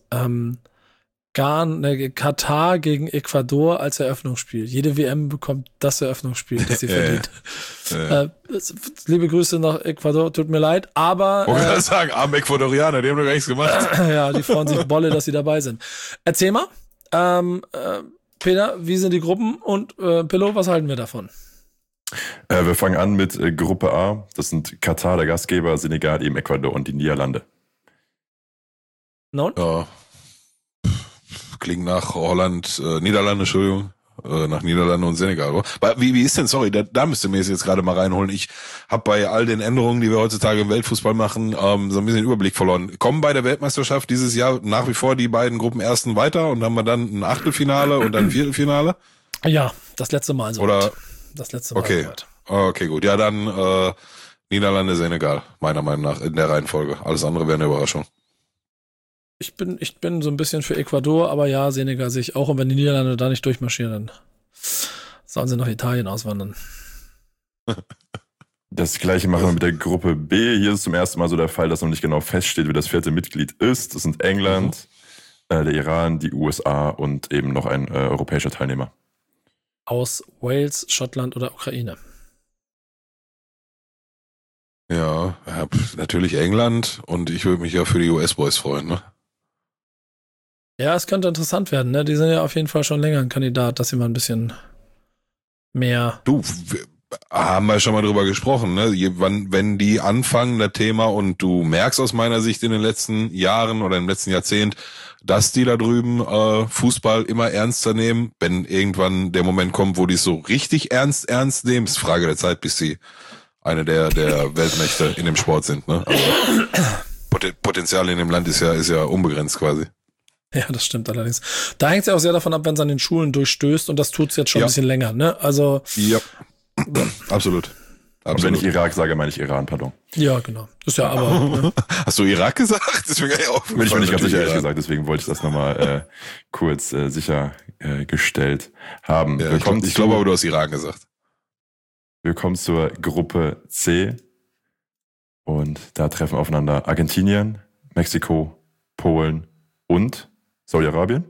Katar gegen Ecuador als Eröffnungsspiel. Jede WM bekommt das Eröffnungsspiel, das sie verdient. Liebe Grüße nach Ecuador, tut mir leid, aber... Ich wollte sagen, arme Ecuadorianer, die haben doch gar nichts gemacht. Ja, die freuen sich Bolle, dass sie dabei sind. Erzähl mal, Peter, wie sind die Gruppen und Pillow, was halten wir davon? Wir fangen an mit Gruppe A. Das sind Katar, der Gastgeber, Senegal, eben Ecuador und die Niederlande. Ja. Klingt nach Niederlande, Entschuldigung, nach Niederlande und Senegal. Wie ist denn, sorry, da müsst ihr mir jetzt gerade mal reinholen. Ich habe bei all den Änderungen, die wir heutzutage im Weltfußball machen, so ein bisschen den Überblick verloren. Kommen bei der Weltmeisterschaft dieses Jahr nach wie vor die beiden Gruppenersten weiter und haben wir dann ein Achtelfinale und dann ein Viertelfinale? Ja, das letzte Mal so. Oder? Das letzte Mal okay. So. Okay, gut. Ja, dann Niederlande, Senegal, meiner Meinung nach, in der Reihenfolge. Alles andere wäre eine Überraschung. Ich bin so ein bisschen für Ecuador, aber ja, Senegal sehe ich auch. Und wenn die Niederlande da nicht durchmarschieren, dann sollen sie nach Italien auswandern. Das gleiche machen wir mit der Gruppe B. Hier ist zum ersten Mal so der Fall, dass noch nicht genau feststeht, wie das 4. Mitglied ist. Das sind England, der Iran, die USA und eben noch ein europäischer Teilnehmer. Aus Wales, Schottland oder Ukraine. Ja, natürlich England und ich würde mich ja für die US-Boys freuen, ne? Ja, es könnte interessant werden, ne? Die sind ja auf jeden Fall schon länger ein Kandidat, dass sie mal ein bisschen mehr... Du, haben wir schon mal drüber gesprochen, ne? Wenn die anfangen, das Thema, und du merkst aus meiner Sicht in den letzten Jahren oder im letzten Jahrzehnt, dass die da drüben Fußball immer ernster nehmen, wenn irgendwann der Moment kommt, wo die es so richtig ernst nehmen, ist Frage der Zeit, bis sie eine der Weltmächte in dem Sport sind, ne? Also Potenzial in dem Land ist ja unbegrenzt quasi. Ja, das stimmt allerdings. Da hängt es ja auch sehr davon ab, wenn es an den Schulen durchstößt, und das tut es jetzt schon ein bisschen länger, ne? Also. Ja. Absolut. Und wenn ich Irak sage, meine ich Iran, pardon. Ja, genau. Ist ja aber. Ne? Hast du Irak gesagt? Das ist mir gar nicht aufgefallen. Bin ich mir nicht ganz sicher, ehrlich gesagt, deswegen wollte ich das nochmal kurz sichergestellt haben. Ja, ich glaube aber, du hast Iran gesagt. Wir kommen zur Gruppe C. Und da treffen aufeinander Argentinien, Mexiko, Polen und Saudi-Arabien.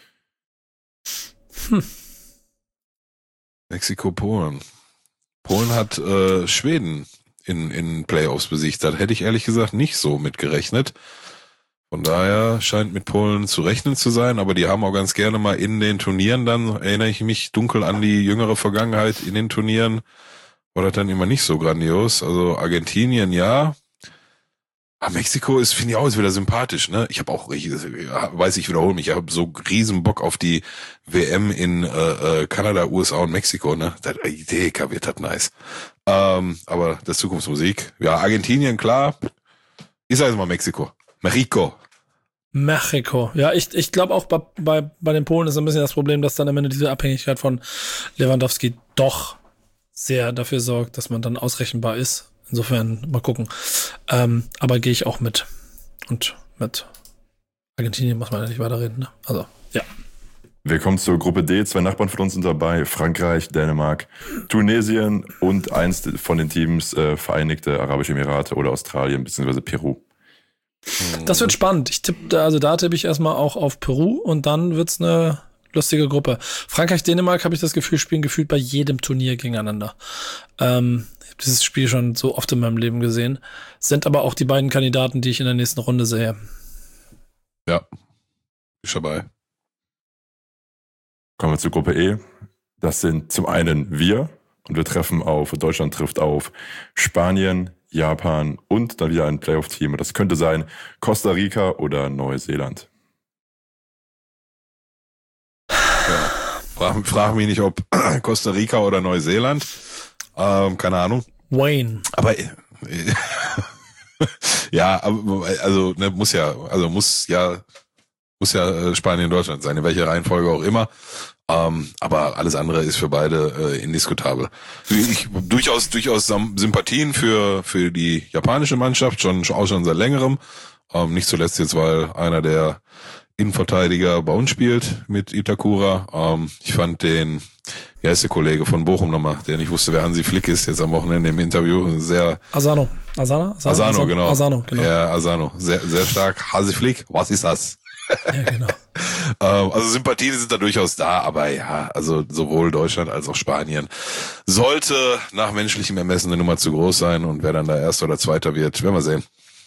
Mexiko, Polen. Polen hat Schweden in Playoffs besiegt. Da hätte ich ehrlich gesagt nicht so mitgerechnet. Von daher scheint mit Polen zu rechnen zu sein, aber die haben auch ganz gerne mal in den Turnieren, dann erinnere ich mich dunkel an die jüngere Vergangenheit, in den Turnieren war das dann immer nicht so grandios. Also Argentinien, ja. Aber Mexiko ist, finde ich, auch wieder sympathisch, ne? Ich habe auch, ich wiederhole mich, ich habe so riesen Bock auf die WM in Kanada, USA und Mexiko, ne? Das Idee wird das nice. Aber das Zukunftsmusik. Ja, Argentinien, klar. Ich sage jetzt mal Mexiko. Mexiko. Ja, ich glaube auch bei den Polen ist ein bisschen das Problem, dass dann am Ende diese Abhängigkeit von Lewandowski doch sehr dafür sorgt, dass man dann ausrechenbar ist. Insofern mal gucken. Aber gehe ich auch mit. Und mit Argentinien muss man ja nicht weiterreden, ne? Also, ja. Wir kommen zur Gruppe D. 2 Nachbarn von uns sind dabei. Frankreich, Dänemark, Tunesien und eins von den Teams Vereinigte Arabische Emirate oder Australien bzw. Peru. Das wird spannend. Da tippe ich erstmal auch auf Peru und dann wird's eine lustige Gruppe. Frankreich, Dänemark, habe ich das Gefühl, spielen gefühlt bei jedem Turnier gegeneinander. Ich habe dieses Spiel schon so oft in meinem Leben gesehen. Sind aber auch die beiden Kandidaten, die ich in der nächsten Runde sehe. Ja, ist dabei. Kommen wir zur Gruppe E. Das sind zum einen wir und Deutschland trifft auf Spanien, Japan und dann wieder ein Playoff-Team. Das könnte sein Costa Rica oder Neuseeland. Ja. Frag mich nicht, ob Costa Rica oder Neuseeland. Keine Ahnung. Wayne. Aber ja, also muss ja Spanien, Deutschland sein, in welcher Reihenfolge auch immer. Aber alles andere ist für beide indiskutabel. Ich durchaus Sympathien für die japanische Mannschaft, schon seit längerem. Nicht zuletzt jetzt, weil einer der Innenverteidiger bei uns spielt mit Itakura. Ich fand wie heißt der Kollege von Bochum nochmal, der nicht wusste, wer Hansi Flick ist, jetzt am Wochenende im Interview, sehr... Asano, genau. Asano. Ja, Asano. Sehr, sehr stark. Hansi Flick, was ist das? Ja, genau. Also Sympathien sind da durchaus da, aber ja, also sowohl Deutschland als auch Spanien sollte nach menschlichem Ermessen eine Nummer zu groß sein und wer dann da Erster oder Zweiter wird, werden wir sehen.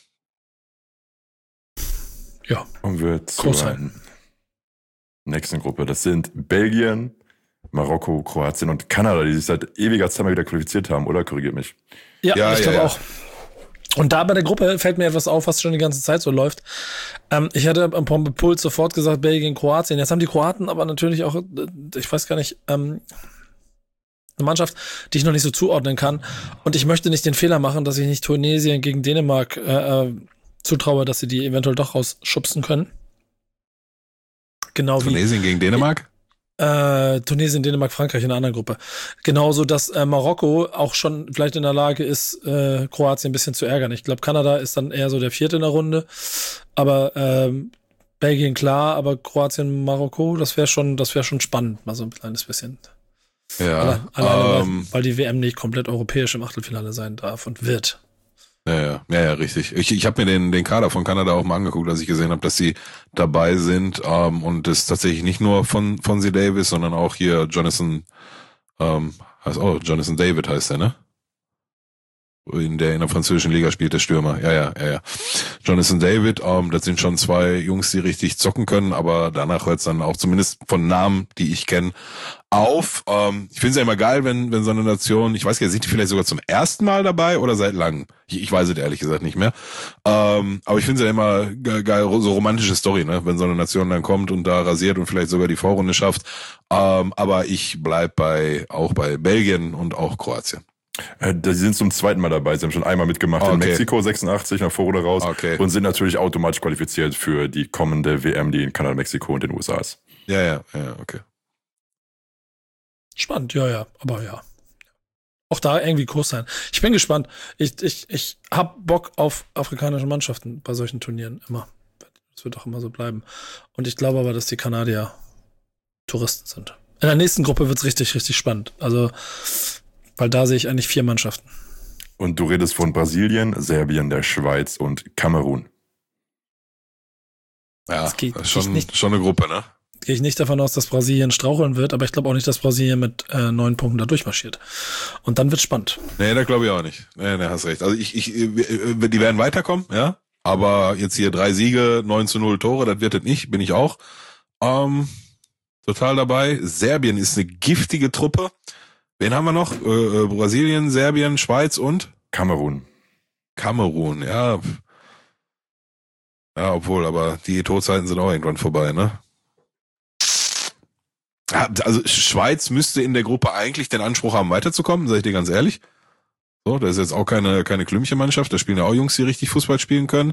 Ja. Und wir zur nächsten Gruppe. Das sind Belgien, Marokko, Kroatien und Kanada, die sich seit ewiger Zeit mal wieder qualifiziert haben, oder? Korrigiert mich. Ja, ich glaube auch. Und da bei der Gruppe fällt mir etwas auf, was schon die ganze Zeit so läuft. Ich hatte am Puls sofort gesagt, Belgien, Kroatien. Jetzt haben die Kroaten aber natürlich auch, ich weiß gar nicht, eine Mannschaft, die ich noch nicht so zuordnen kann. Und ich möchte nicht den Fehler machen, dass ich nicht Tunesien gegen Dänemark zutraue, dass sie die eventuell doch rausschubsen können. Genau Tunesien gegen Dänemark? Tunesien, Dänemark, Frankreich in einer anderen Gruppe. Genauso, dass Marokko auch schon vielleicht in der Lage ist, Kroatien ein bisschen zu ärgern. Ich glaube, Kanada ist dann eher so der Vierte in der Runde. Aber Belgien klar, aber Kroatien, Marokko, das wäre schon spannend, mal so ein kleines bisschen. Ja. Alleine, weil die WM nicht komplett europäisch im Achtelfinale sein darf und wird. Ja, richtig. Ich habe mir den Kader von Kanada auch mal angeguckt, als ich gesehen habe, dass sie dabei sind. Und das tatsächlich nicht nur von C. Davis, sondern auch hier Jonathan David heißt er, ne? In der französischen Liga spielt der Stürmer. Ja. Jonathan David, das sind schon zwei Jungs, die richtig zocken können, aber danach hört es dann auch zumindest von Namen, die ich kenne, auf. Ich finde es ja immer geil, wenn so eine Nation, ich weiß gar nicht, sind die vielleicht sogar zum ersten Mal dabei oder seit langem? Ich weiß es ehrlich gesagt nicht mehr. Aber ich finde es ja immer geil, so romantische Story, ne? Wenn so eine Nation dann kommt und da rasiert und vielleicht sogar die Vorrunde schafft. Aber ich bleib auch bei Belgien und auch Kroatien. Die sind zum zweiten Mal dabei. Sie haben schon einmal mitgemacht in Mexiko 86 nach Vorrunde raus und sind natürlich automatisch qualifiziert für die kommende WM, die in Kanada, Mexiko und den USA ist. Ja, okay. Spannend, ja, aber ja. Auch da irgendwie Kurs sein. Ich bin gespannt. Ich hab Bock auf afrikanische Mannschaften bei solchen Turnieren immer. Das wird auch immer so bleiben. Und ich glaube aber, dass die Kanadier Touristen sind. In der nächsten Gruppe wird's richtig, richtig spannend. Also, weil da sehe ich eigentlich 4 Mannschaften. Und du redest von Brasilien, Serbien, der Schweiz und Kamerun. Ja, das ist schon eine Gruppe, ne? Gehe ich nicht davon aus, dass Brasilien straucheln wird, aber ich glaube auch nicht, dass Brasilien mit 9 Punkten da durchmarschiert. Und dann wird's spannend. Nee, da glaube ich auch nicht. Nee, hast recht. Also die werden weiterkommen, ja. Aber jetzt hier 3 Siege, 9-0 Tore, das wird es nicht, bin ich auch total dabei. Serbien ist eine giftige Truppe. Wen haben wir noch? Brasilien, Serbien, Schweiz und? Kamerun, ja. Ja, obwohl, aber die Todzeiten sind auch irgendwann vorbei, ne? Ja, also Schweiz müsste in der Gruppe eigentlich den Anspruch haben, weiterzukommen, sag ich dir ganz ehrlich. So, das ist jetzt auch keine Klümpchenmannschaft, da spielen ja auch Jungs, die richtig Fußball spielen können.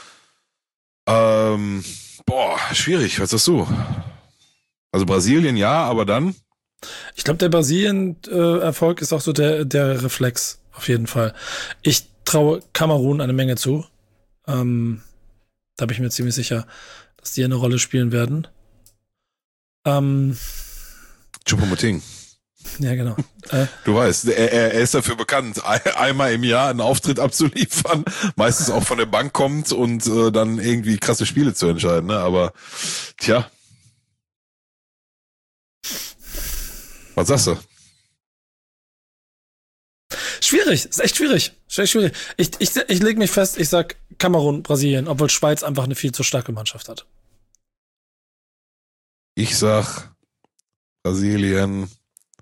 Schwierig, was sagst du? Also Brasilien ja, aber dann? Ich glaube, der Brasilien-Erfolg ist auch so der Reflex, auf jeden Fall. Ich traue Kamerun eine Menge zu. Da bin ich mir ziemlich sicher, dass die eine Rolle spielen werden. Choupo-Moting. Ja, genau. Du weißt, er ist dafür bekannt, einmal im Jahr einen Auftritt abzuliefern, meistens auch von der Bank kommt und dann irgendwie krasse Spiele zu entscheiden, ne? Aber tja. Was sagst du? Schwierig, ist echt schwierig. Ich lege mich fest, ich sag Kamerun, Brasilien, obwohl Schweiz einfach eine viel zu starke Mannschaft hat. Ich sag Brasilien.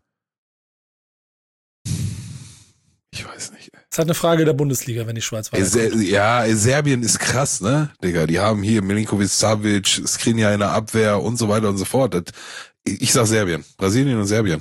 Ich weiß nicht. Das ist halt eine Frage der Bundesliga, wenn die Schweiz weiterkommt. Ja, Serbien ist krass, ne? Digga, die haben hier Milinkovic-Savic, Skriniar in der Abwehr und so weiter und so fort. Ich sag Serbien. Brasilien und Serbien.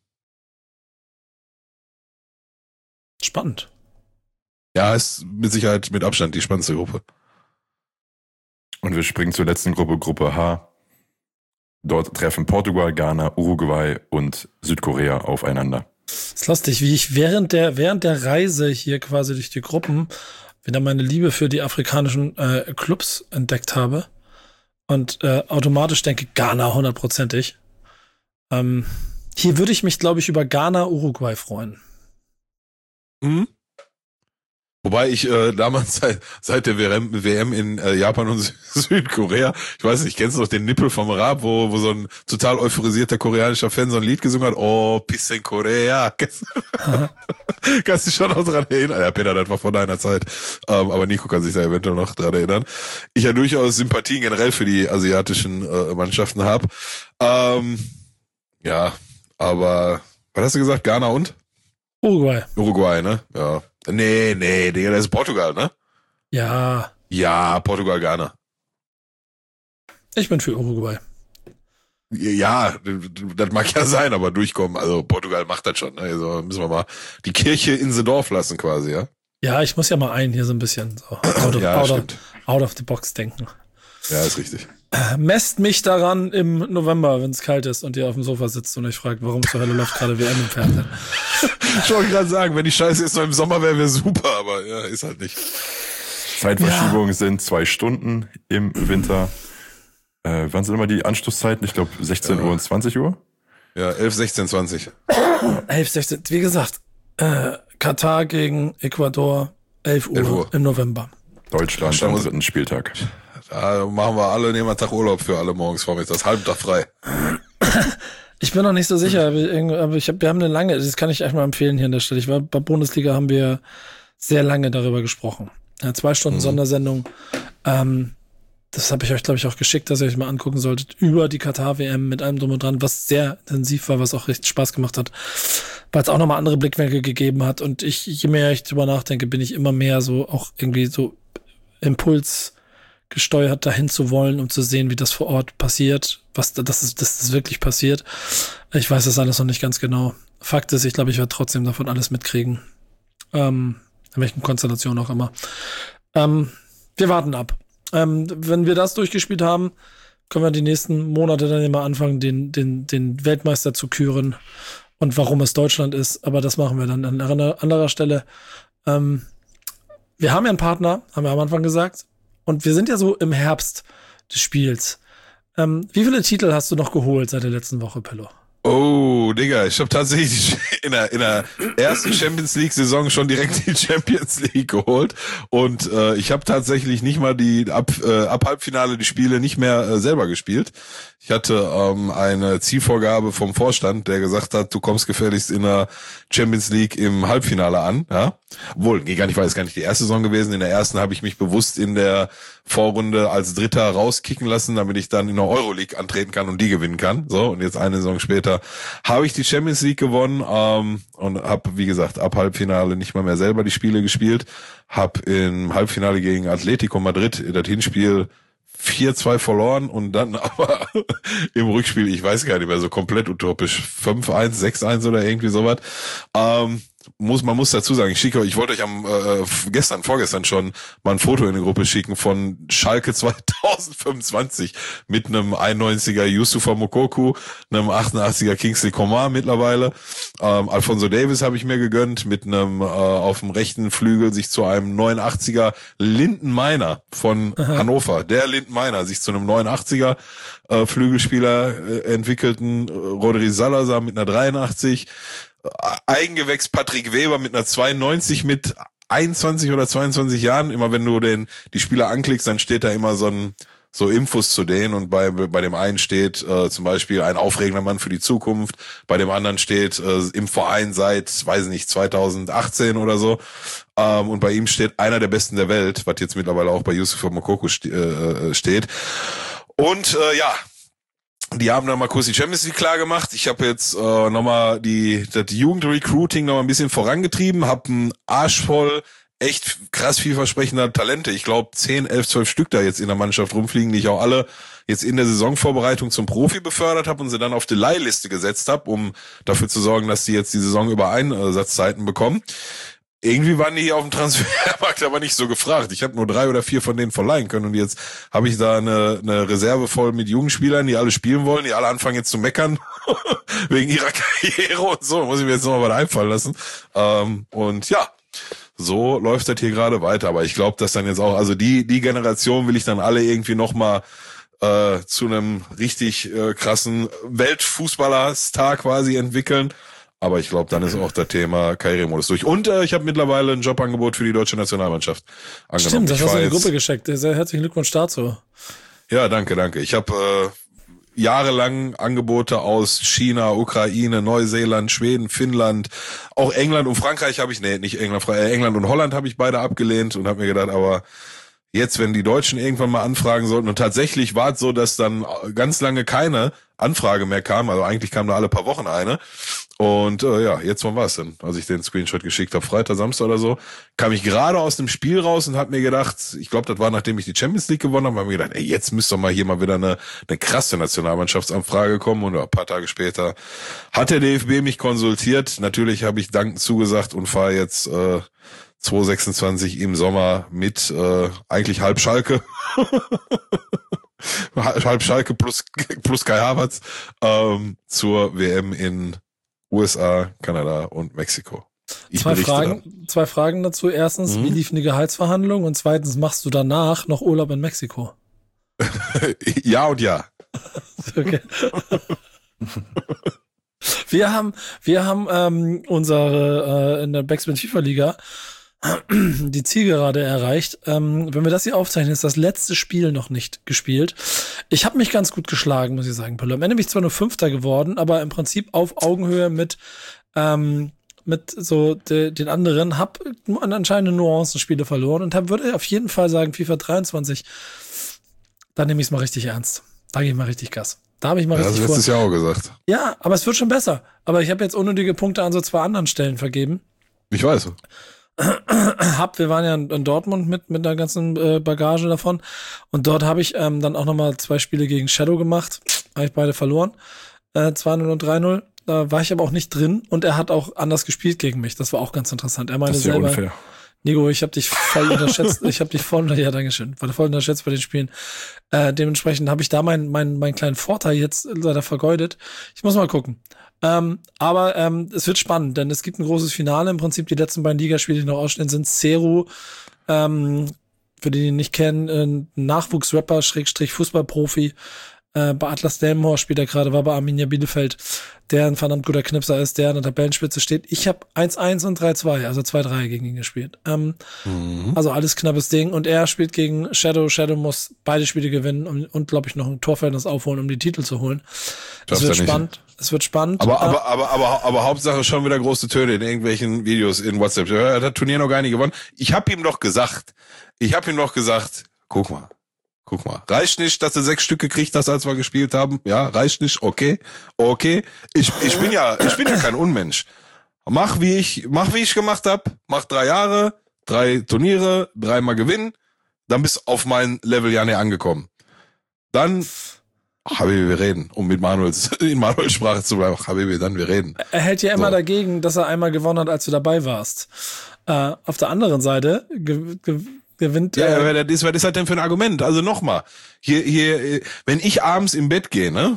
Spannend. Ja, ist mit Sicherheit mit Abstand die spannendste Gruppe. Und wir springen zur letzten Gruppe, Gruppe H. Dort treffen Portugal, Ghana, Uruguay und Südkorea aufeinander. Das ist lustig, wie ich während der Reise hier quasi durch die Gruppen wieder meine Liebe für die afrikanischen Clubs entdeckt habe und automatisch denke, Ghana 100%ig. Hier würde ich mich, glaube ich, über Ghana, Uruguay freuen. Mhm. Wobei ich damals seit der WM in Japan und Südkorea, ich weiß nicht, kennst du noch den Nippel vom Rap, wo so ein total euphorisierter koreanischer Fan so ein Lied gesungen hat, oh, Peace in Korea. Kannst du schon noch dran erinnern? Ja, Peter, das war vor deiner Zeit. Aber Nico kann sich da eventuell noch dran erinnern. Ich ja durchaus Sympathien generell für die asiatischen Mannschaften habe. Ja, aber was hast du gesagt? Ghana und? Uruguay, ne? Ja. Nee, Digga, das ist Portugal, ne? Ja. Ja, Portugal, Ghana. Ich bin für Uruguay. Ja, das mag ja sein, aber durchkommen. Also Portugal macht das schon, ne? Also müssen wir mal die Kirche in the Dorf lassen quasi, ja? Ja, ich muss ja mal hier so ein bisschen so out of the box denken. Ja, ist richtig. Messt mich daran im November, wenn es kalt ist und ihr auf dem Sofa sitzt und euch fragt, warum zur Hölle läuft gerade WM im Fernsehen. Ich wollte gerade sagen, wenn die Scheiße jetzt noch im Sommer wäre super, aber ja, ist halt nicht. Zeitverschiebungen sind 2 Stunden im Winter. Wann sind immer die Anstoßzeiten? Ich glaube 16 Uhr und 20 Uhr. Ja, 11, 16, 20. 11, 16, wie gesagt, Katar gegen Ecuador, 11 Uhr im November. Deutschland am 3. Spieltag. Da machen wir alle, nehmen wir einen Tag Urlaub für alle morgens vormittags, Halbtag frei. Ich bin noch nicht so sicher, aber wir haben eine lange, das kann ich echt mal empfehlen hier an der Stelle. Ich war bei Bundesliga, haben wir sehr lange darüber gesprochen. 2 Stunden Sondersendung. Das habe ich euch, glaube ich, auch geschickt, dass ihr euch mal angucken solltet, über die Katar-WM mit allem drum und dran, was sehr intensiv war, was auch richtig Spaß gemacht hat, weil es auch nochmal andere Blickwinkel gegeben hat. Und je mehr ich drüber nachdenke, bin ich immer mehr so auch irgendwie so impulsgesteuert dahin zu wollen, um zu sehen, wie das vor Ort passiert, dass das wirklich passiert. Ich weiß das alles noch nicht ganz genau. Fakt ist, ich glaube, ich werde trotzdem davon alles mitkriegen. In welchen Konstellationen auch immer. Wir warten ab. Wenn wir das durchgespielt haben, können wir die nächsten Monate dann immer anfangen, den Weltmeister zu küren und warum es Deutschland ist. Aber das machen wir dann an anderer Stelle. Wir haben ja einen Partner, haben wir am Anfang gesagt. Und wir sind ja so im Herbst des Spiels. Wie viele Titel hast du noch geholt seit der letzten Woche, Pillow? Oh, Digga, ich habe tatsächlich in der ersten Champions League Saison schon direkt die Champions League geholt und ich habe tatsächlich nicht mal ab Halbfinale die Spiele nicht mehr selber gespielt. Ich hatte eine Zielvorgabe vom Vorstand, der gesagt hat, du kommst gefährlichst in der Champions League im Halbfinale an, ja. Obwohl, gar nicht, war jetzt gar nicht die erste Saison gewesen. In der ersten habe ich mich bewusst in der Vorrunde als Dritter rauskicken lassen, damit ich dann in der Euroleague antreten kann und die gewinnen kann. So, und jetzt eine Saison später habe ich die Champions League gewonnen und habe, wie gesagt, ab Halbfinale nicht mal mehr selber die Spiele gespielt. Habe im Halbfinale gegen Atletico Madrid das Hinspiel 4-2 verloren und dann aber im Rückspiel, ich weiß gar nicht mehr, so komplett utopisch, 5-1, 6-1 oder irgendwie sowas. man muss dazu sagen, ich wollte euch vorgestern schon mal ein Foto in die Gruppe schicken von Schalke 2025 mit einem 91er Youssoufa Moukoko, einem 88er Kingsley Coman mittlerweile. Alphonso Davies habe ich mir gegönnt mit einem auf dem rechten Flügel sich zu einem 89er Linden Meiner von Hannover. Der Linden Meiner sich zu einem 89er Flügelspieler entwickelten, Rodri Salazar mit einer 83, Eigengewächs Patrick Weber mit einer 92 mit 21 oder 22 Jahren. Immer wenn du die Spieler anklickst, dann steht da immer so Infos zu denen und bei dem einen steht zum Beispiel ein aufregender Mann für die Zukunft, bei dem anderen steht im Verein seit, weiß nicht, 2018 oder so und bei ihm steht einer der Besten der Welt, was jetzt mittlerweile auch bei Youssoufa Moukoko steht. Und die haben dann mal kurz die Champions League klar gemacht. Ich habe jetzt nochmal das Jugendrecruiting noch mal ein bisschen vorangetrieben, habe einen Arsch voll echt krass vielversprechender Talente. Ich glaube 10, 11, 12 Stück da jetzt in der Mannschaft rumfliegen, die ich auch alle jetzt in der Saisonvorbereitung zum Profi befördert habe und sie dann auf die Leihliste gesetzt habe, um dafür zu sorgen, dass die jetzt die Saison über Einsatzzeiten bekommen. Irgendwie waren die hier auf dem Transfermarkt aber nicht so gefragt. Ich habe nur 3 oder 4 von denen verleihen können und jetzt habe ich da eine Reserve voll mit jungen Spielern, die alle spielen wollen, die alle anfangen jetzt zu meckern wegen ihrer Karriere und so. Muss ich mir jetzt noch mal was einfallen lassen. Und ja, so läuft das hier gerade weiter. Aber ich glaube, dass dann jetzt auch, also die Generation will ich dann alle irgendwie noch mal zu einem richtig krassen Weltfußballerstar quasi entwickeln. Aber ich glaube, dann ist auch das Thema Karrieremodus durch. Und ich habe mittlerweile ein Jobangebot für die deutsche Nationalmannschaft angenommen. Stimmt, das hast du in die Gruppe geschickt. Sehr herzlichen Glückwunsch dazu. Ja, danke. Ich habe jahrelang Angebote aus China, Ukraine, Neuseeland, Schweden, Finnland, auch England und Frankreich habe ich, England und Holland habe ich beide abgelehnt und habe mir gedacht, aber jetzt, wenn die Deutschen irgendwann mal anfragen sollten, und tatsächlich war es so, dass dann ganz lange keine Anfrage mehr kam, also eigentlich kam da alle paar Wochen eine. Und jetzt wann war es denn, als ich den Screenshot geschickt habe, Freitag, Samstag oder so, kam ich gerade aus dem Spiel raus und habe mir gedacht, ich glaube, das war nachdem ich die Champions League gewonnen habe, mir gedacht, jetzt müsste doch mal hier mal wieder eine krasse Nationalmannschaftsanfrage kommen. Und ein paar Tage später hat der DFB mich konsultiert. Natürlich habe ich dankend zugesagt und fahre jetzt 2026 im Sommer mit eigentlich halb Schalke. halb Schalke plus Kai Havertz zur WM in USA, Kanada und Mexiko. Zwei Fragen dazu. Erstens, wie liefen die Gehaltsverhandlungen? Und zweitens, machst du danach noch Urlaub in Mexiko? Ja und ja. Okay. Wir haben unsere in der Backspin FIFA Liga die Zielgerade erreicht. Wenn wir das hier aufzeichnen, ist das letzte Spiel noch nicht gespielt. Ich habe mich ganz gut geschlagen, muss ich sagen, Pillow. Am Ende bin ich zwar nur Fünfter geworden, aber im Prinzip auf Augenhöhe mit so den anderen, hab anscheinend Nuancenspiele verloren und würde auf jeden Fall sagen, FIFA 23, da nehme ich es mal richtig ernst. Da gehe ich mal richtig Gas. Da habe ich mal richtig vor. Das hast du letztes Jahr auch gesagt. Ja, aber es wird schon besser. Aber ich habe jetzt unnötige Punkte an so 2 anderen Stellen vergeben. Ich weiß. Wir waren ja in Dortmund mit der ganzen Bagage davon und dort habe ich dann auch nochmal 2 Spiele gegen Shadow gemacht, habe ich beide verloren, 2-0 und 3-0, da war ich aber auch nicht drin und er hat auch anders gespielt gegen mich, das war auch ganz interessant. Er meinte selber, unfair. Nico, ich habe dich voll unterschätzt, ja, dankeschön, war voll unterschätzt bei den Spielen. Dementsprechend habe ich da meinen kleinen Vorteil jetzt leider vergeudet. Ich muss mal gucken. Aber es wird spannend, denn es gibt ein großes Finale. Im Prinzip die letzten beiden Ligaspiele, die noch ausstehen, sind Seru, für die ihn nicht kennen, Nachwuchsrapper, Fußballprofi. Bei Atlas Delmhorst spielt er gerade, war bei Arminia Bielefeld, der ein verdammt guter Knipser ist, der an der Tabellenspitze steht. Ich habe 1-1 und 3-2, also 2-3 gegen ihn gespielt. Also alles knappes Ding. Und er spielt gegen Shadow. Shadow muss beide Spiele gewinnen und glaube ich, noch ein Torverhältnis aufholen, um die Titel zu holen. Es wird spannend. Es wird spannend. Aber Hauptsache schon wieder große Töne in irgendwelchen Videos in WhatsApp. Er hat das Turnier noch gar nicht gewonnen. Ich habe ihm doch gesagt, guck mal. Reicht nicht, dass du 6 Stück gekriegt hast, als wir gespielt haben? Ja, reicht nicht. Okay. Ich bin ja kein Unmensch. Mach wie ich gemacht hab. Mach 3 Jahre, 3 Turniere, 3-mal gewinnen. Dann bist du auf mein Level ja nicht angekommen. Dann Habibi, wir reden. Um mit in Manuels Sprache zu bleiben. Habibi, dann wir reden. Er hält ja immer dagegen, dass er einmal gewonnen hat, als du dabei warst. Auf der anderen Seite gewinnt ja, was ist das denn für ein Argument? Also nochmal, hier, wenn ich abends im Bett gehe, ne?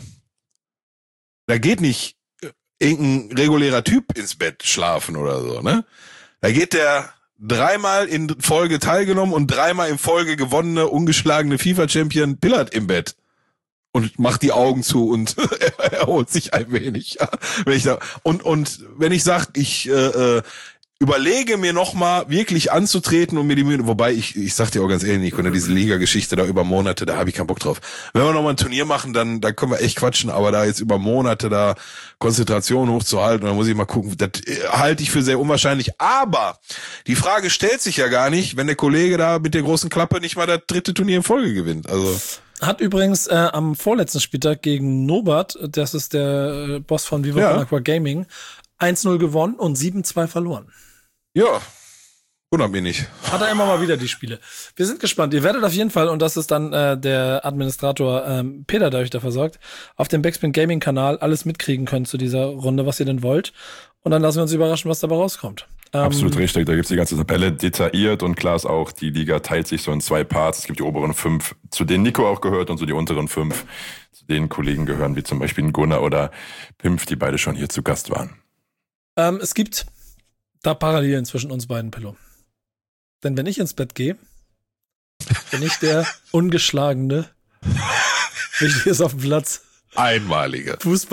Da geht nicht irgendein regulärer Typ ins Bett schlafen oder so, ne? Da geht der 3-mal in Folge teilgenommen und 3-mal in Folge gewonnene, ungeschlagene FIFA-Champion Pillard im Bett. Und macht die Augen zu und erholt sich ein wenig. Ja. Und wenn ich sage, ich überlege mir nochmal wirklich anzutreten und mir die Mühe, wobei ich sag dir auch ganz ehrlich, Nico, diese Liga-Geschichte da über Monate, da habe ich keinen Bock drauf. Wenn wir nochmal ein Turnier machen, dann können wir echt quatschen, aber da jetzt über Monate da Konzentration hochzuhalten, dann muss ich mal gucken, das halte ich für sehr unwahrscheinlich. Aber die Frage stellt sich ja gar nicht, wenn der Kollege da mit der großen Klappe nicht mal das 3. Turnier in Folge gewinnt. Also hat übrigens am vorletzten Spieltag gegen Norbert, das ist der Boss von Viva Con Aqua Gaming, 1-0 gewonnen und 7-2 verloren. Ja, wundert mich nicht. Hat er immer mal wieder die Spiele. Wir sind gespannt. Ihr werdet auf jeden Fall, und das ist dann der Administrator Peter, der euch da versorgt, auf dem Backspin Gaming Kanal alles mitkriegen können zu dieser Runde, was ihr denn wollt. Und dann lassen wir uns überraschen, was dabei rauskommt. Absolut richtig, da gibt's die ganze Tabelle detailliert und klar ist auch, die Liga teilt sich so in 2 Parts. Es gibt die oberen 5, zu denen Nico auch gehört, und so die unteren 5, zu denen Kollegen gehören, wie zum Beispiel Gunnar oder Pimpf, die beide schon hier zu Gast waren. Es gibt da Parallelen zwischen uns beiden, Pillow. Denn wenn ich ins Bett gehe, bin ich der ungeschlagene, wichtig ist auf dem Platz, einmalige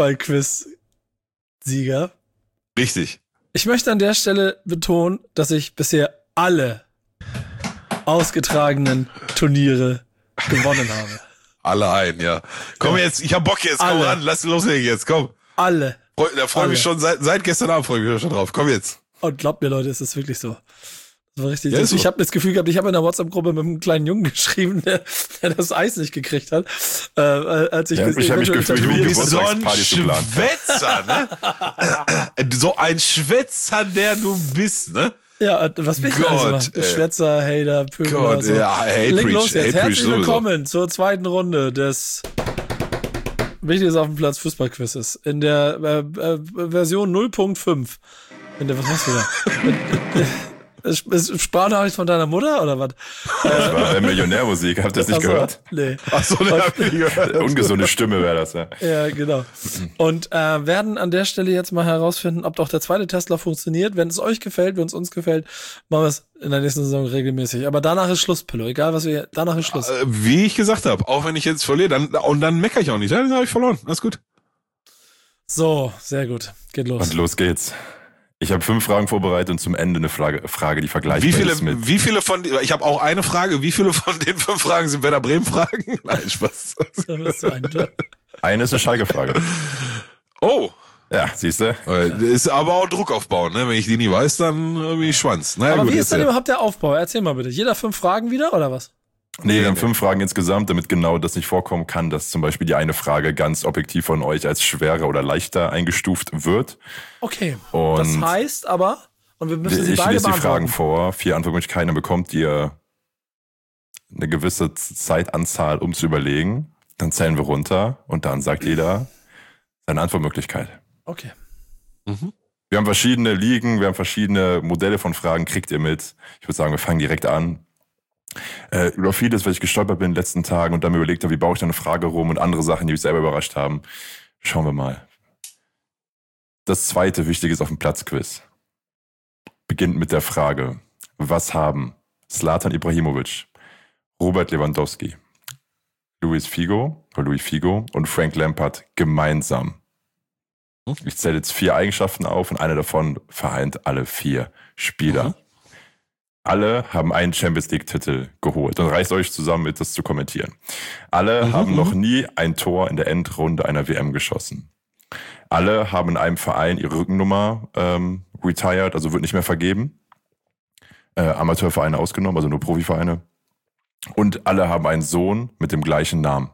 Fußballquiz-Sieger. Richtig. Ich möchte an der Stelle betonen, dass ich bisher alle ausgetragenen Turniere gewonnen habe. Alle ein, ja. Komm jetzt, ich hab Bock jetzt, komm ran, lass loslegen jetzt, komm. Alle. Da freue ich mich schon, seit gestern Abend freue ich mich schon drauf. Komm jetzt. Und glaubt mir, Leute, es ist wirklich so. Das war richtig. Ja, ich habe das Gefühl gehabt, ich habe in der WhatsApp-Gruppe mit einem kleinen Jungen geschrieben, der das Eis nicht gekriegt hat. Als ich ich habe mich gefühlt, du bist so ein Schwätzer, ne? So ein Schwätzer, der du bist, ne? Ja, was bin ich also? Schwätzer, Hater, Pöbel. Gott, so. Ja, Leg los jetzt. Herzlich willkommen zur zweiten Runde des Wichtiges auf dem Platz Fußballquizzes in der Version 0.5. Was machst du da? Ist Sprachnachricht von deiner Mutter oder was? Das war Millionärmusik, habt ihr das nicht gehört? Nee. Achso, ne, hab ich gehört. Ungesunde Stimme wäre das, ja. Ja, genau. Und werden an der Stelle jetzt mal herausfinden, ob doch der zweite Tesla funktioniert. Wenn es euch gefällt, wenn es uns gefällt, machen wir es in der nächsten Saison regelmäßig. Aber danach ist Schluss, Pillow. Egal, was wir, danach ist Schluss. Wie ich gesagt habe, auch wenn ich jetzt verliere, dann meckere ich auch nicht. Dann habe ich verloren. Alles gut. So, sehr gut. Geht los. Und los geht's. Ich habe 5 Fragen vorbereitet und zum Ende eine Frage, die vergleichbar ist mit... Wie viele von... Ich habe auch eine Frage. Wie viele von den 5 Fragen sind Werder Bremen-Fragen? Nein, Spaß. Eine ist eine Schalke-Frage. Oh. Ja, siehst du? Ist aber auch Druck aufbauen, ne? Wenn ich die nie weiß, dann bin ich Schwanz. Naja, aber gut, wie ist denn überhaupt der Aufbau? Erzähl mal bitte. Jeder 5 Fragen wieder, oder was? Nee, wir haben 5 Fragen insgesamt, damit genau das nicht vorkommen kann, dass zum Beispiel die eine Frage ganz objektiv von euch als schwerer oder leichter eingestuft wird. Okay, und das heißt aber, und wir müssen sie beide beantworten. Ich lese die Fragen vor, 4 Antwortmöglichkeiten, dann bekommt ihr eine gewisse Zeitanzahl, um zu überlegen. Dann zählen wir runter und dann sagt jeder seine Antwortmöglichkeit. Okay. Mhm. Wir haben verschiedene Ligen, wir haben verschiedene Modelle von Fragen, kriegt ihr mit. Ich würde sagen, wir fangen direkt an. Über vieles, weil ich gestolpert bin in den letzten Tagen und dann mir überlegt habe, wie baue ich da eine Frage rum und andere Sachen, die mich selber überrascht haben. Schauen wir mal. Das zweite Wichtiges auf dem Platzquiz beginnt mit der Frage, was haben Zlatan Ibrahimovic, Robert Lewandowski, Luis Figo und Frank Lampard gemeinsam? Ich zähle jetzt 4 Eigenschaften auf und eine davon vereint alle 4 Spieler. Mhm. Alle haben einen Champions-League-Titel geholt. Und reißt euch zusammen, mit das zu kommentieren. Alle haben noch nie ein Tor in der Endrunde einer WM geschossen. Alle haben in einem Verein ihre Rückennummer retired, also wird nicht mehr vergeben. Amateurvereine ausgenommen, also nur Profivereine. Und alle haben einen Sohn mit dem gleichen Namen.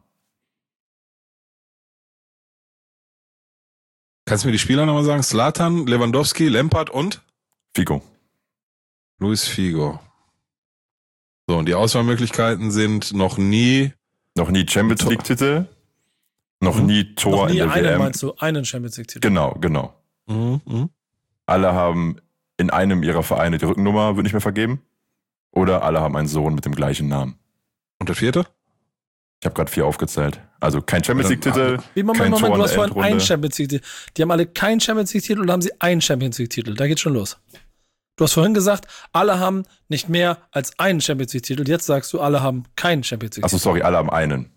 Kannst du mir die Spieler nochmal sagen? Zlatan, Lewandowski, Lampard und? Figo. Luis Figo. So, und die Auswahlmöglichkeiten sind noch nie Champions League-Titel, Noch nie Tor Noch nie in der einen, WM. meinst du? Einen Champions League-Titel. Genau. Alle haben in einem ihrer Vereine die Rückennummer, wird nicht mehr vergeben. Oder alle haben einen Sohn mit dem gleichen Namen. Und der vierte? Ich habe gerade 4 aufgezählt. Also kein Champions League-Titel, Moment, Tor du in hast der vorhin Endrunde. einen Champions League-Titel. Die haben alle keinen Champions League-Titel oder haben sie einen Champions League-Titel? Da geht's schon los. Du hast vorhin gesagt, alle haben nicht mehr als einen Champions League-Titel. Jetzt sagst du, alle haben keinen Champions League-Titel. Achso, sorry, alle haben einen.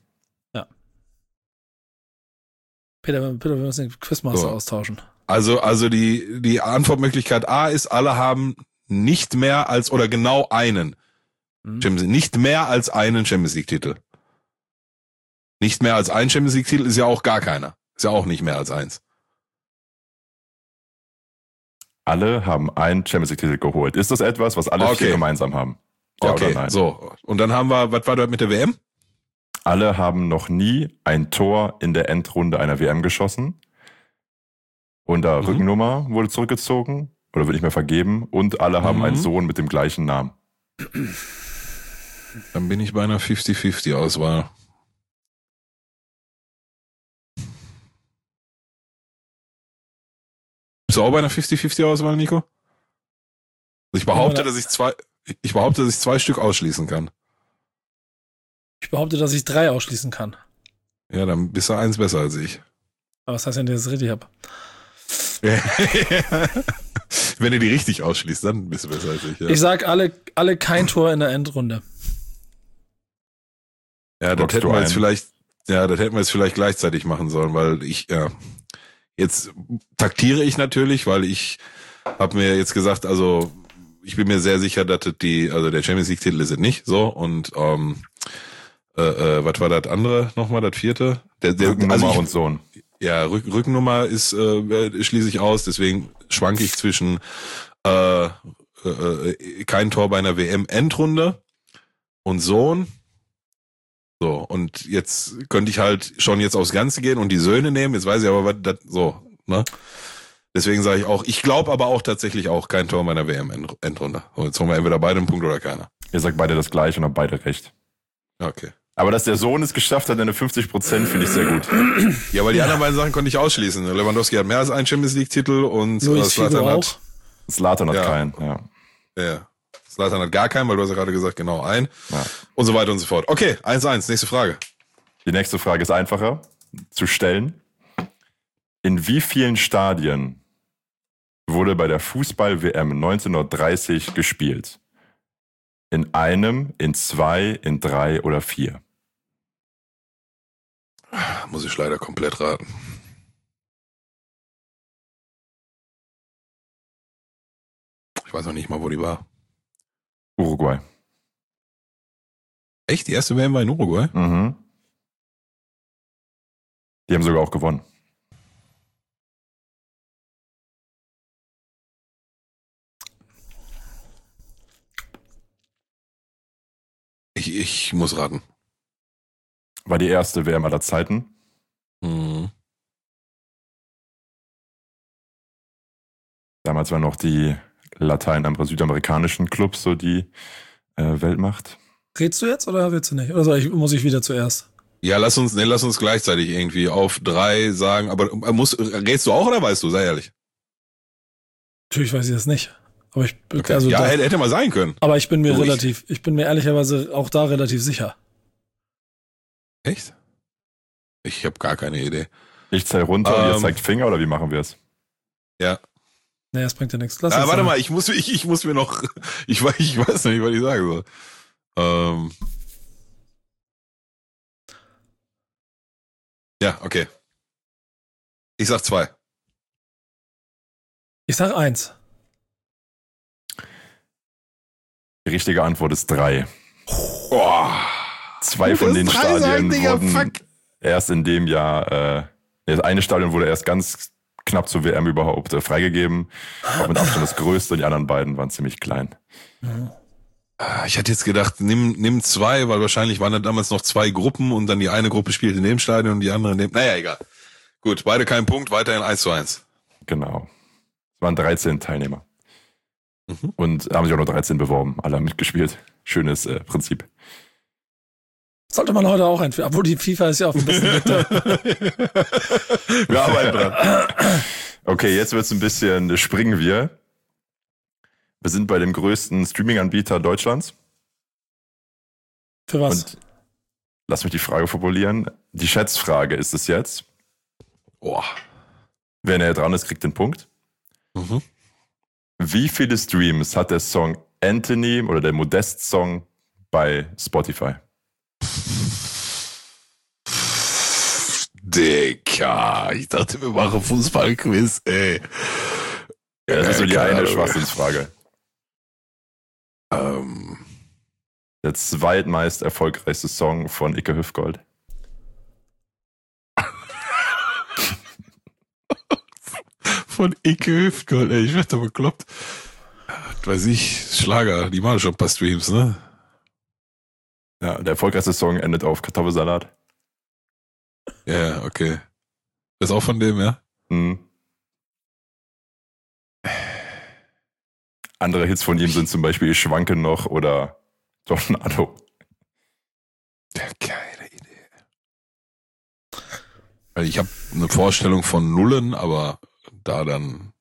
Peter, wir müssen den Quizmaster So. austauschen. Also die Antwortmöglichkeit A ist, alle haben nicht mehr als oder genau einen. Nicht mehr als einen Champions League-Titel. Nicht mehr als ein Champions League-Titel ist ja auch gar keiner. Ist ja auch nicht mehr als eins. Alle haben einen Champions League-Titel geholt. Ist das etwas, was alle 4 gemeinsam haben? Ja oder Okay, nein? so. Und dann haben wir, was war da mit der WM? Alle haben noch nie ein Tor in der Endrunde einer WM geschossen. Und der Rückennummer wurde zurückgezogen oder wird nicht mehr vergeben. Und alle haben einen Sohn mit dem gleichen Namen. Dann bin ich bei einer 50-50-Auswahl. Bist du auch bei einer 50-50-Auswahl, Nico? Also ich behaupte, dass ich zwei Stück ausschließen kann. Ich behaupte, dass ich 3 ausschließen kann. Ja, dann bist du eins besser als ich. Aber was heißt denn, dass ich das richtig habe? Wenn du die richtig ausschließt, dann bist du besser als ich. Ja, Ich sag alle kein Tor in der Endrunde. ja das Lockst hätten du wir jetzt ein? vielleicht, gleichzeitig machen sollen, weil jetzt taktiere ich natürlich, weil ich habe mir jetzt gesagt, also ich bin mir sehr sicher, dass der Champions League Titel ist es nicht so und was war das andere nochmal, das vierte? Rückennummer und Sohn. Ja, Rückennummer ist schließe ich aus, deswegen schwanke ich zwischen kein Tor bei einer WM-Endrunde und Sohn. So, und jetzt könnte ich halt schon jetzt aufs Ganze gehen und die Söhne nehmen, jetzt weiß ich aber, was das so, ne? Deswegen sage ich auch, ich glaube aber auch tatsächlich auch kein Tor bei einer WM-Endrunde. So, jetzt haben wir entweder beide einen Punkt oder keiner. Ihr sagt beide das gleiche und habt beide recht. Okay. Aber dass der Sohn es geschafft hat, eine 50%, finde ich sehr gut. Ja, weil die anderen beiden Sachen konnte ich ausschließen. Lewandowski hat mehr als einen Champions League-Titel und Luis Figo Zlatan auch. hat, Zlatan hat Ja. keinen. Ja. ja, Zlatan hat gar keinen, weil du hast ja gerade gesagt, genau einen. Ja. Und so weiter und so fort. Okay, 1-1, nächste Frage. Die nächste Frage ist einfacher zu stellen. In wie vielen Stadien wurde bei der Fußball-WM 1930 gespielt? In einem, in 2, in 3 oder 4? Muss ich leider komplett raten. Ich weiß noch nicht mal, wo die war. Uruguay. Echt? Die erste WM war in Uruguay? Mhm. Die haben sogar auch gewonnen. Ich muss raten. War die erste WM aller Zeiten. Mhm. Damals waren noch die südamerikanischen Clubs so die Weltmacht. Redst du jetzt oder willst du nicht? Oder muss ich wieder zuerst? Ja, lass uns gleichzeitig irgendwie auf 3 sagen, aber rätst du auch oder weißt du? Sei ehrlich. Natürlich weiß ich das nicht. Aber ich, Okay. also Ja, da, hätte mal sein können. aber ich bin mir Oh, ich- ich bin mir ehrlicherweise auch da relativ sicher. Echt? Ich habe gar keine Idee. Ich zähle runter und ihr Ähm. zeigt Finger oder wie machen wir es? Ja. Nee, das bringt ja nichts. Lass Warte sagen. mal, ich muss mir noch, ich weiß nicht, was ich sagen soll. Ja, okay. Ich sag 2. Ich sag 1. Die richtige Antwort ist 3. Boah. 2 von den musst 3 Stadien sagen, Digga, wurden fuck. erst in dem Jahr, das eine Stadion wurde erst ganz knapp zur WM überhaupt freigegeben. Auch mit Abstand das größte und die anderen beiden waren ziemlich klein. Ich hatte jetzt gedacht, nimm 2, weil wahrscheinlich waren da damals noch 2 Gruppen und dann die eine Gruppe spielt in dem Stadion und die andere in dem. Naja, egal. Gut, beide keinen Punkt, weiterhin 1-1. Genau. Es waren 13 Teilnehmer. Mhm. Und haben sich auch noch 13 beworben. Alle haben mitgespielt. Schönes Prinzip. Sollte man heute auch einführen, obwohl die FIFA ist ja auf dem besten Weg da. Wir arbeiten dran. Okay, jetzt wird's ein bisschen, springen wir. Wir sind bei dem größten Streaming-Anbieter Deutschlands. Für was? Und lass mich die Frage formulieren. Die Schätzfrage ist es jetzt. Oh. Wer näher dran ist, kriegt den Punkt. Mhm. Wie viele Streams hat der Song Anthony oder der Modest-Song bei Spotify? Digga, ich dachte, wir machen Fußballquiz, ey. Ja, das ist so die keine eine Ahnung. Schwachsinnsfrage. Der zweitmeist erfolgreichste Song von Icke Hüftgold. Von Icke Hüftgold, ey, ich werd da bekloppt. Weiß ich, Schlager, die machen schon ein paar Streams, ne? Ja, der erfolgreichste Song endet auf Kartoffelsalat. Ja, okay. Das ist auch von dem, ja? Mhm. Andere Hits von ihm sind zum Beispiel Ich schwanke noch oder Tornado. Ja, keine Idee. Also ich habe eine Vorstellung von Nullen, aber da dann...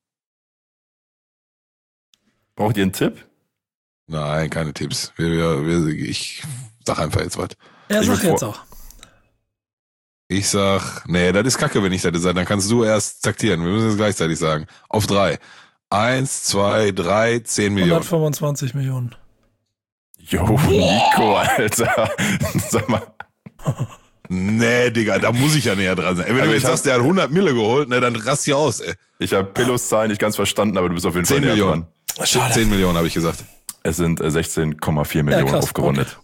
Braucht ihr einen Tipp? Nein, keine Tipps. Ich sag einfach jetzt was. Er Ich sagt würd jetzt vor- auch. Ich sag, nee, das ist kacke, wenn ich das sage. Dann kannst du erst taktieren. Wir müssen es gleichzeitig sagen. Auf 3. 1, 2, 3, 10 Millionen. 125 Millionen. Jo, Nico, Alter. Sag mal. Nee, Digga, da muss ich ja näher dran sein. Ey, wenn du jetzt sagst, der hat 100 Mille geholt, ne, dann rast hier aus, ey. Ich habe Pillows Zahlen nicht ganz verstanden, aber du bist auf jeden 10 Fall näher Millionen. dran. Schade. 10 Millionen habe ich gesagt. Es sind 16,4 Millionen krass, aufgerundet.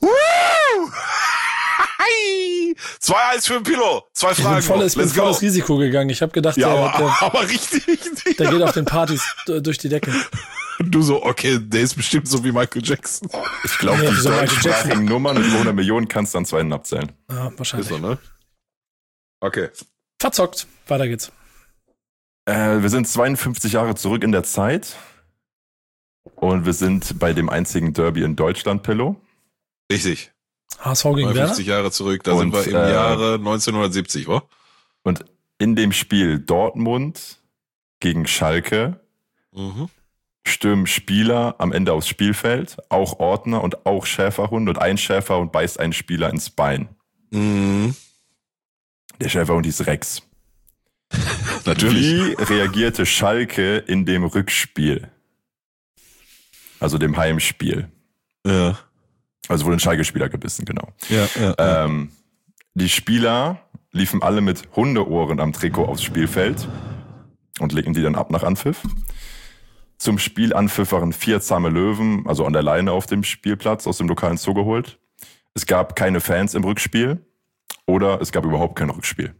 2-1 für den Pilo. 2 Ich bin Fragen. volles Risiko gegangen. Ich habe gedacht, Ja, der aber richtig. der geht auf den Partys durch die Decke. Du so, okay, der ist bestimmt so wie Michael Jackson. Ich glaube, Nee, die wieso Michael deutschsprachigen Nummern mit über 100 Millionen kannst du an zwei Händen abzählen. Ja, Ist wahrscheinlich. so, ne? Okay. Verzockt. Weiter geht's. Wir sind 52 Jahre zurück in der Zeit. Und wir sind bei dem einzigen Derby in Deutschland, Pillow. Richtig. HSV gegen Werder? 50 Jahre zurück, da Und, sind wir im Jahre 1970, wa? Und in dem Spiel Dortmund gegen Schalke Mhm. stürmen Spieler am Ende aufs Spielfeld, auch Ordner und auch Schäferhund, und ein Schäferhund beißt einen Spieler ins Bein. Mhm. Der Schäferhund hieß Rex. Natürlich. Wie reagierte Schalke in dem Rückspiel? Also dem Heimspiel. Ja. Also wurde ein Schalke-Spieler gebissen, genau. Ja. Die Spieler liefen alle mit Hundeohren am Trikot aufs Spielfeld und legten die dann ab nach Anpfiff. Zum Spielanpfiff waren 4 zahme Löwen, also an der Leine auf dem Spielplatz, aus dem lokalen Zoo geholt. Es gab keine Fans im Rückspiel oder es gab überhaupt kein Rückspiel.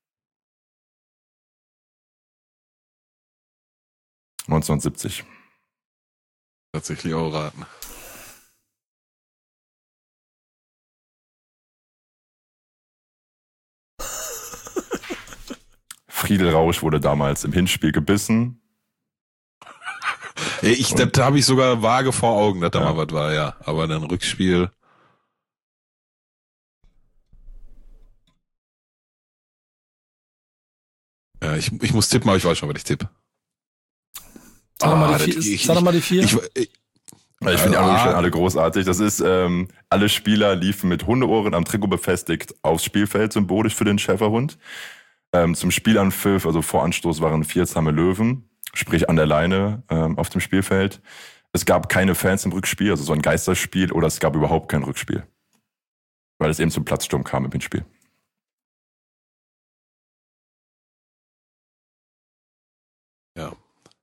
1970. Tatsächlich auch raten. Friedel Rausch wurde damals im Hinspiel gebissen. Das habe ich sogar vage vor Augen, dass da Ja. mal was war, ja. Aber dann Rückspiel. Ja, ich muss tippen, aber ich weiß schon, was ich tippe. Sag doch mal das- die 4. Sag doch mal die 4. Ich finde die Anrufstellen alle großartig. Das ist, alle Spieler liefen mit Hundeohren am Trikot befestigt aufs Spielfeld, symbolisch für den Schäferhund. Zum Spielanpfiff, also vor Anstoß, waren 4 zahme Löwen, sprich an der Leine auf dem Spielfeld. Es gab keine Fans im Rückspiel, also so ein Geisterspiel, oder es gab überhaupt kein Rückspiel. Weil es eben zum Platzsturm kam im Hinspiel. Ja.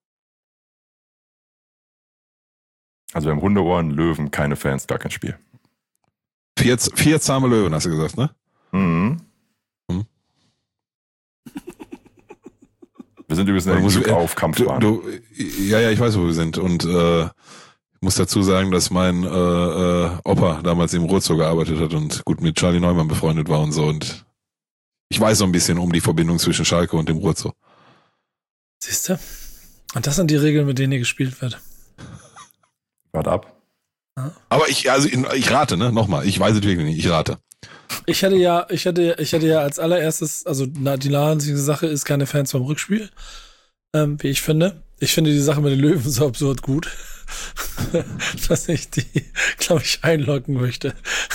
Also wir haben Hundeohren, Löwen, keine Fans, gar kein Spiel. 4 zahme Löwen, hast du gesagt, ne? Mhm. Hm. Wir sind übrigens in der Du musst- auf Kampfbahn. Ja, ich weiß, wo wir sind. Und ich muss dazu sagen, dass mein Opa damals im Ruhrzoo gearbeitet hat und gut mit Charlie Neumann befreundet war und so. Und ich weiß so ein bisschen um die Verbindung zwischen Schalke und dem Ruhrzoo. Siehst du? Und das sind die Regeln, mit denen hier gespielt wird. Warte ab. Aber ich rate, ne? Nochmal, ich weiß es wirklich nicht, ich rate. Ich hätte ja als allererstes, also die naheliegende Sache ist keine Fans vom Rückspiel, wie ich finde. Ich finde die Sache mit den Löwen so absurd gut, dass ich die, glaube ich, einloggen möchte.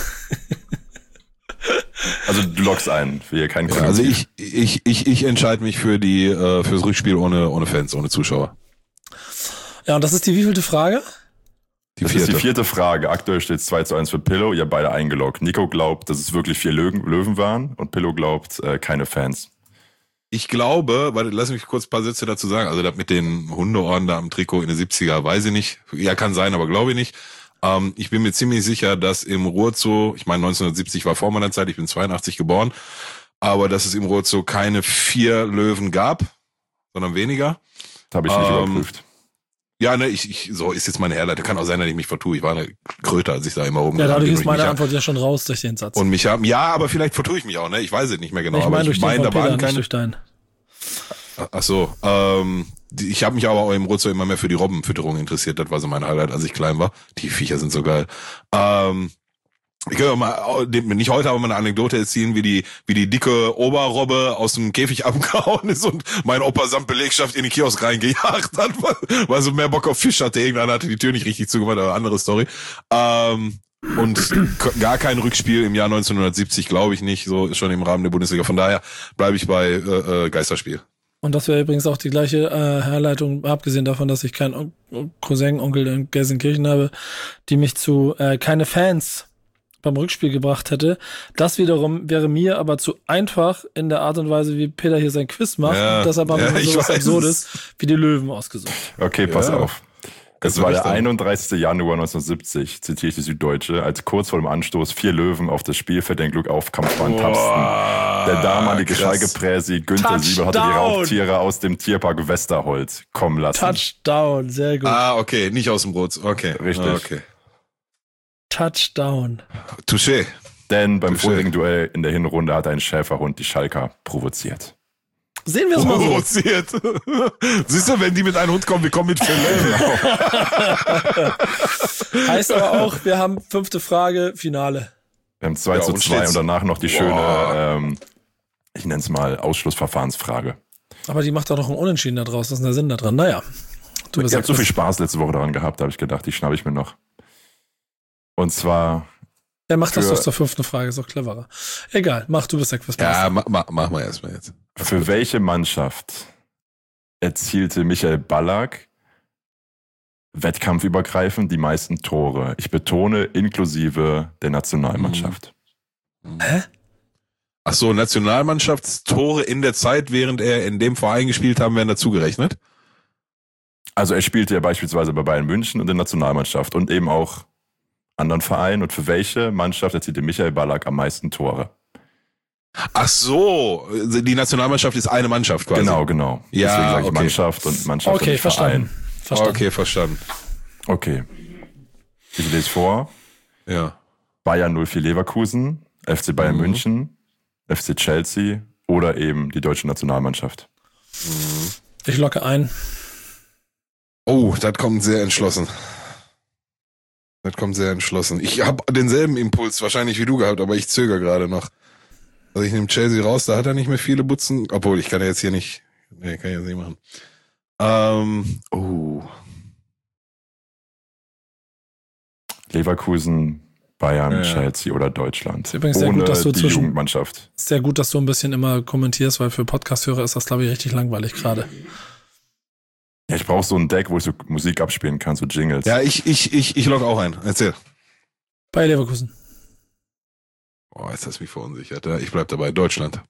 Also du loggst ein, wir keinen Ja, also ich entscheide mich fürs Rückspiel ohne Fans, ohne Zuschauer. Ja, und das ist die wievielte Frage? Das ist die 4. Frage. Aktuell steht es 2:1 für Pillow. Ihr habt beide eingeloggt. Nico glaubt, dass es wirklich 4 Löwen waren und Pillow glaubt, keine Fans. Ich glaube, lass mich kurz ein paar Sätze dazu sagen. Also das mit den Hundeohren da am Trikot in den 70er, weiß ich nicht. Ja, kann sein, aber glaube ich nicht. Ich bin mir ziemlich sicher, dass im Ruhrzoo, ich meine 1970 war vor meiner Zeit, ich bin 82 geboren, aber dass es im Ruhrzoo keine 4 Löwen gab, sondern weniger. Das habe ich nicht überprüft. Ja, ne, so ist jetzt meine Herleitung. Kann auch sein, dass ich mich vertue. Ich war eine Kröte, als ich da immer oben. Ja, dadurch ist meine Antwort ja schon raus durch den Satz. Und mich haben, ja, aber vielleicht vertue ich mich auch, ne? Ich weiß es nicht mehr genau. Ich meine durch den von Peter, nicht durch deinen. Ach so, ich habe mich aber auch im Ruhrzoo immer mehr für die Robbenfütterung interessiert. Das war so mein Highlight, als ich klein war. Die Viecher sind so geil. Ich kann auch mal, nicht heute, aber mal eine Anekdote erzählen, wie die dicke Oberrobbe aus dem Käfig abgehauen ist und mein Opa samt Belegschaft in den Kiosk reingejagt hat, weil so mehr Bock auf Fisch hatte. Irgendeiner hatte die Tür nicht richtig zugemacht, aber andere Story. Und gar kein Rückspiel im Jahr 1970, glaube ich nicht, so schon im Rahmen der Bundesliga. Von daher bleibe ich bei Geisterspiel. Und das wäre übrigens auch die gleiche Herleitung, abgesehen davon, dass ich keinen Cousin-Onkel in Gelsenkirchen habe, die mich zu keine Fans beim Rückspiel gebracht hätte. Das wiederum wäre mir aber zu einfach in der Art und Weise, wie Peter hier sein Quiz macht. Ja, und deshalb haben wir so was Absurdes wie die Löwen ausgesucht. Okay, pass auf. Es war der 31. Januar 1970, zitiere ich die Süddeutsche, als kurz vor dem Anstoß 4 Löwen auf das Spielfeld den Glückauf-Kampfbahn tapsten. Der damalige Schalke-Präsi Günther Siebel hatte die Raubtiere aus dem Tierpark Westerholz kommen lassen. Touchdown, sehr gut. Okay, nicht aus dem Brot. Okay. Richtig. Okay. Touchdown. Touché. Denn beim vorigen Duell in der Hinrunde hat ein Schäferhund die Schalker provoziert. Sehen wir es mal so. Provoziert. Siehst du, wenn die mit einem Hund kommen, wir kommen mit Fällen. Heißt aber auch, wir haben 5. Frage, Finale. Wir haben 2:2 und danach noch die schöne, ich nenne es mal Ausschlussverfahrensfrage. Aber die macht doch noch ein Unentschieden da draus. Was ist denn der Sinn da dran? Naja. Ich habe so viel Spaß letzte Woche daran gehabt, da habe ich gedacht, die schnappe ich mir noch. Und zwar... Er macht das doch zur 5. Frage, ist doch cleverer. Egal, du bist der Quizmaster. Ja, mach mal erstmal jetzt. Für welche Mannschaft erzielte Michael Ballack wettkampfübergreifend die meisten Tore? Ich betone, inklusive der Nationalmannschaft. Hä? Ach so, Nationalmannschaftstore in der Zeit, während er in dem Verein gespielt haben, werden dazugerechnet? Also er spielte ja beispielsweise bei Bayern München und der Nationalmannschaft und eben auch anderen Vereinen. Und für welche Mannschaft erzielte Michael Ballack am meisten Tore? Ach so, die Nationalmannschaft ist eine Mannschaft quasi. Genau. Ja, deswegen sage ich okay. Mannschaft und Mannschaft und verstanden. Verein. Okay, verstanden. Okay. Ich lese vor. Ja. Bayern 04 Leverkusen, FC Bayern München, FC Chelsea oder eben die deutsche Nationalmannschaft. Ich locke ein. Oh, das kommt sehr entschlossen. Ich habe denselben Impuls wahrscheinlich wie du gehabt, aber ich zögere gerade noch. Also ich nehme Chelsea raus, da hat er nicht mehr viele Butzen. Obwohl, ich kann ja jetzt hier nicht... Nee, kann ich jetzt nicht machen. Leverkusen, Bayern, Chelsea oder Deutschland. Ist übrigens sehr gut, dass du die Jugendmannschaft. Sehr gut, dass du ein bisschen immer kommentierst, weil für Podcast-Hörer ist das, glaube ich, richtig langweilig gerade. Ja, ich brauche so ein Deck, wo ich so Musik abspielen kann, so Jingles. Ja, ich logge auch ein. Erzähl. Bei Leverkusen. Oh, jetzt hast du mich verunsichert. Ja, ich bleib dabei. Deutschland.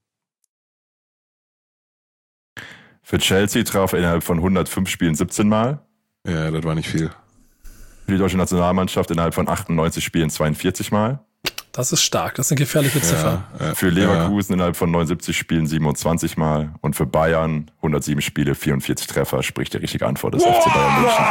Für Chelsea traf er innerhalb von 105 Spielen 17 Mal. Ja, das war nicht viel. Für die deutsche Nationalmannschaft innerhalb von 98 Spielen 42 Mal. Das ist stark. Das ist eine gefährliche Ziffer. Für Leverkusen innerhalb von 79 Spielen 27 Mal. Und für Bayern 107 Spiele, 44 Treffer. Sprich, die richtige Antwort ist FC Bayern München.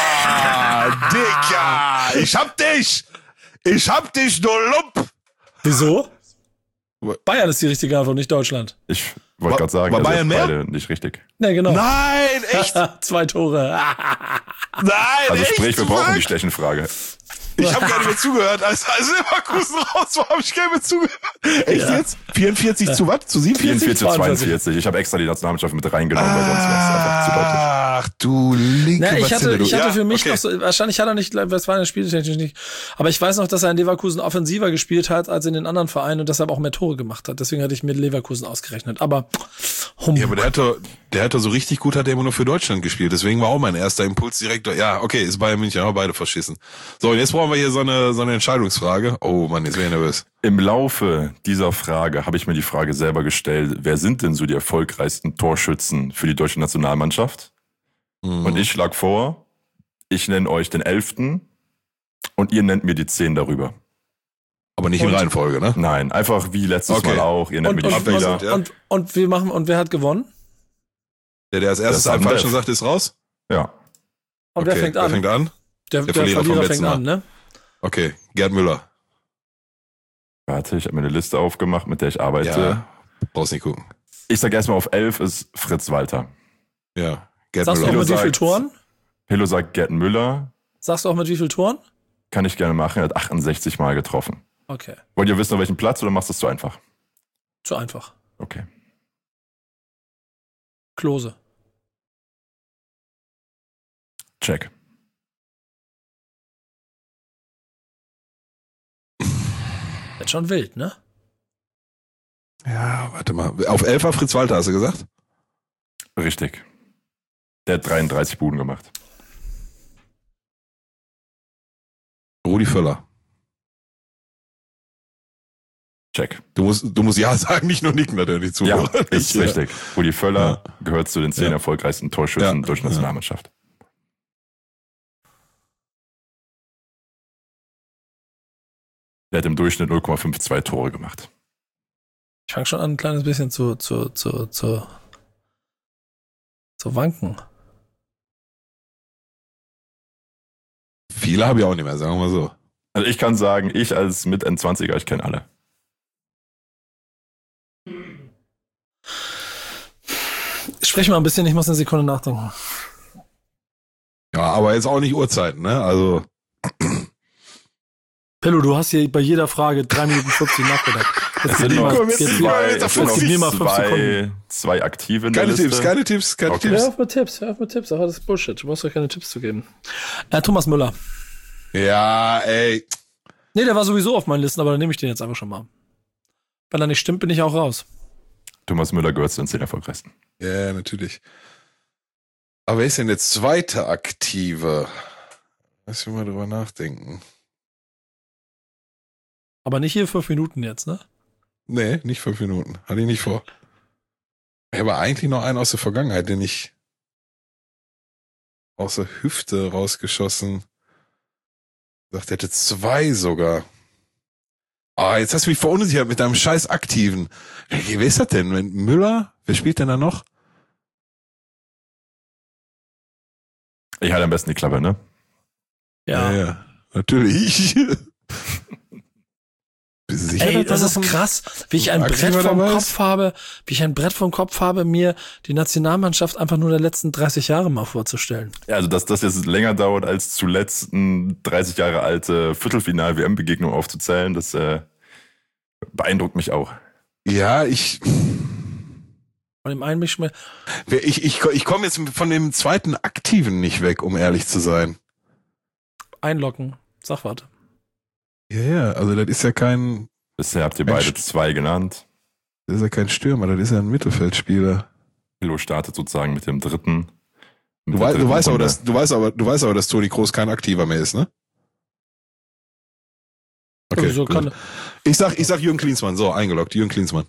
Dicker! Ich hab dich, du Lump! Wieso? Bayern ist die richtige Antwort, nicht Deutschland. Ich wollte gerade sagen, war Bayern mehr? beide nicht richtig. Ne, genau. Nein, echt? 2 Tore. Nein, Also echt? sprich, wir brauchen die Stechenfrage. Ich habe gar nicht mehr zugehört. Als Leverkusen raus war, habe ich gar nicht mehr zugehört. Echt jetzt? 44 zu was? Zu 47? 44, Ich habe extra die Nationalmannschaft mit reingenommen, weil sonst wäre es einfach zu deutlich. Ach du linke Na, ich hatte für mich okay. noch so, wahrscheinlich hat er nicht, das war in der Spieltechnik nicht, aber ich weiß noch, dass er in Leverkusen offensiver gespielt hat als in den anderen Vereinen und deshalb auch mehr Tore gemacht hat. Deswegen hatte ich mit Leverkusen ausgerechnet. Aber Ja, aber der hat doch so richtig gut, hat er immer nur für Deutschland gespielt. Deswegen war auch mein erster Impuls direkt, ja, okay, ist Bayern München, aber beide verschissen. So, und jetzt brauchen wir hier so eine Entscheidungsfrage. Oh Mann, jetzt wäre ich nervös. Im Laufe dieser Frage habe ich mir die Frage selber gestellt, wer sind denn so die erfolgreichsten Torschützen für die deutsche Nationalmannschaft? Und ich schlage vor, ich nenne euch den 11. und ihr nennt mir die 10 darüber. Aber nicht in Reihenfolge, ne? Nein, einfach wie letztes Mal auch. Ihr nennt mir die Spieler. ja. Und wir machen, und wer hat gewonnen? Der als erstes einen falschen sagt, ist raus? Ja. Und wer fängt an? Wer fängt an? Der Verlierer vom letzten fängt an, ne? Okay, Gerd Müller. Warte, ich habe mir eine Liste aufgemacht, mit der ich arbeite. Ja, brauchst nicht gucken. Ich sag erstmal auf 11 ist Fritz Walter. Ja, Gerd Sagst du auch Müller. mit wie vielen Toren? Pillow sagt Gerd Müller. Sagst du auch mit wie vielen Toren? Kann ich gerne machen. Er hat 68 Mal getroffen. Okay. Wollt ihr wissen, auf welchen Platz oder machst du es zu einfach? Zu einfach. Okay. Klose. Check. Jetzt schon wild, ne? Ja, warte mal. Auf 11 war Fritz Walter, hast du gesagt? Richtig. Der hat 33 Buden gemacht. Rudi Völler. Check. Du musst ja sagen, nicht nur nicken, natürlich zu. Ja, ist richtig. Rudi Völler Ja. gehört zu den 10 erfolgreichsten Torschützen durch Nationalmannschaft. Der hat im Durchschnitt 0,52 Tore gemacht. Ich fange schon an, ein kleines bisschen zu wanken. Viele habe ich auch nicht mehr, sagen wir mal so. Also ich kann sagen, ich als mit N20er, ich kenne alle. Sprech mal ein bisschen, ich muss eine Sekunde nachdenken. Ja, aber jetzt auch nicht Uhrzeiten, ne? Also. Pello, du hast hier bei jeder Frage 3 Minuten 50 nachgedacht. Es sind noch gib mir mal 5 Sekunden. zwei aktive in der Keine Liste. Tipps, keine Okay. Tipps. Hör auf mit Tipps, aber das ist Bullshit. Du brauchst doch keine Tipps zu geben. Thomas Müller. Ja, ey. Nee, der war sowieso auf meinen Listen, aber dann nehme ich den jetzt einfach schon mal. Wenn er nicht stimmt, bin ich auch raus. Thomas Müller gehört zu den 10 erfolgreichsten. Ja, natürlich. Aber wer ist denn der zweite Aktive? Lass mich mal drüber nachdenken. Aber nicht hier 5 Minuten jetzt, ne? Nee, nicht 5 Minuten. Hatte ich nicht vor. Ich habe eigentlich noch einen aus der Vergangenheit, den ich aus der Hüfte rausgeschossen. Ich dachte, hätte 2 sogar. Ah, jetzt hast du mich verunsichert mit deinem scheiß Aktiven. Wer ist das denn? Müller? Wer spielt denn da noch? Ich halte am besten die Klappe, ne? Ja, natürlich. Bist du sicher, Ey, dass das da ist noch krass, wie ich ein Aktiver Brett vom dabei Kopf habe, mir die Nationalmannschaft einfach nur der letzten 30 Jahre mal vorzustellen. Ja, also dass das jetzt länger dauert, als zuletzt eine 30 Jahre alte Viertelfinal-WM-Begegnung aufzuzählen, das beeindruckt mich auch. Ja, Von dem einen mich ich komme jetzt von dem zweiten Aktiven nicht weg, um ehrlich zu sein. einloggen. Sag warte. Ja, also das ist ja kein Bisher habt ihr beide 2 genannt. Das ist ja kein Stürmer, das ist ja ein Mittelfeldspieler. Pillow startet sozusagen mit dem dritten. Du weißt aber, dass Toni Kroos kein Aktiver mehr ist, ne? Okay. Wieso kann, Ich sag Jürgen Klinsmann, so, eingeloggt, Jürgen Klinsmann.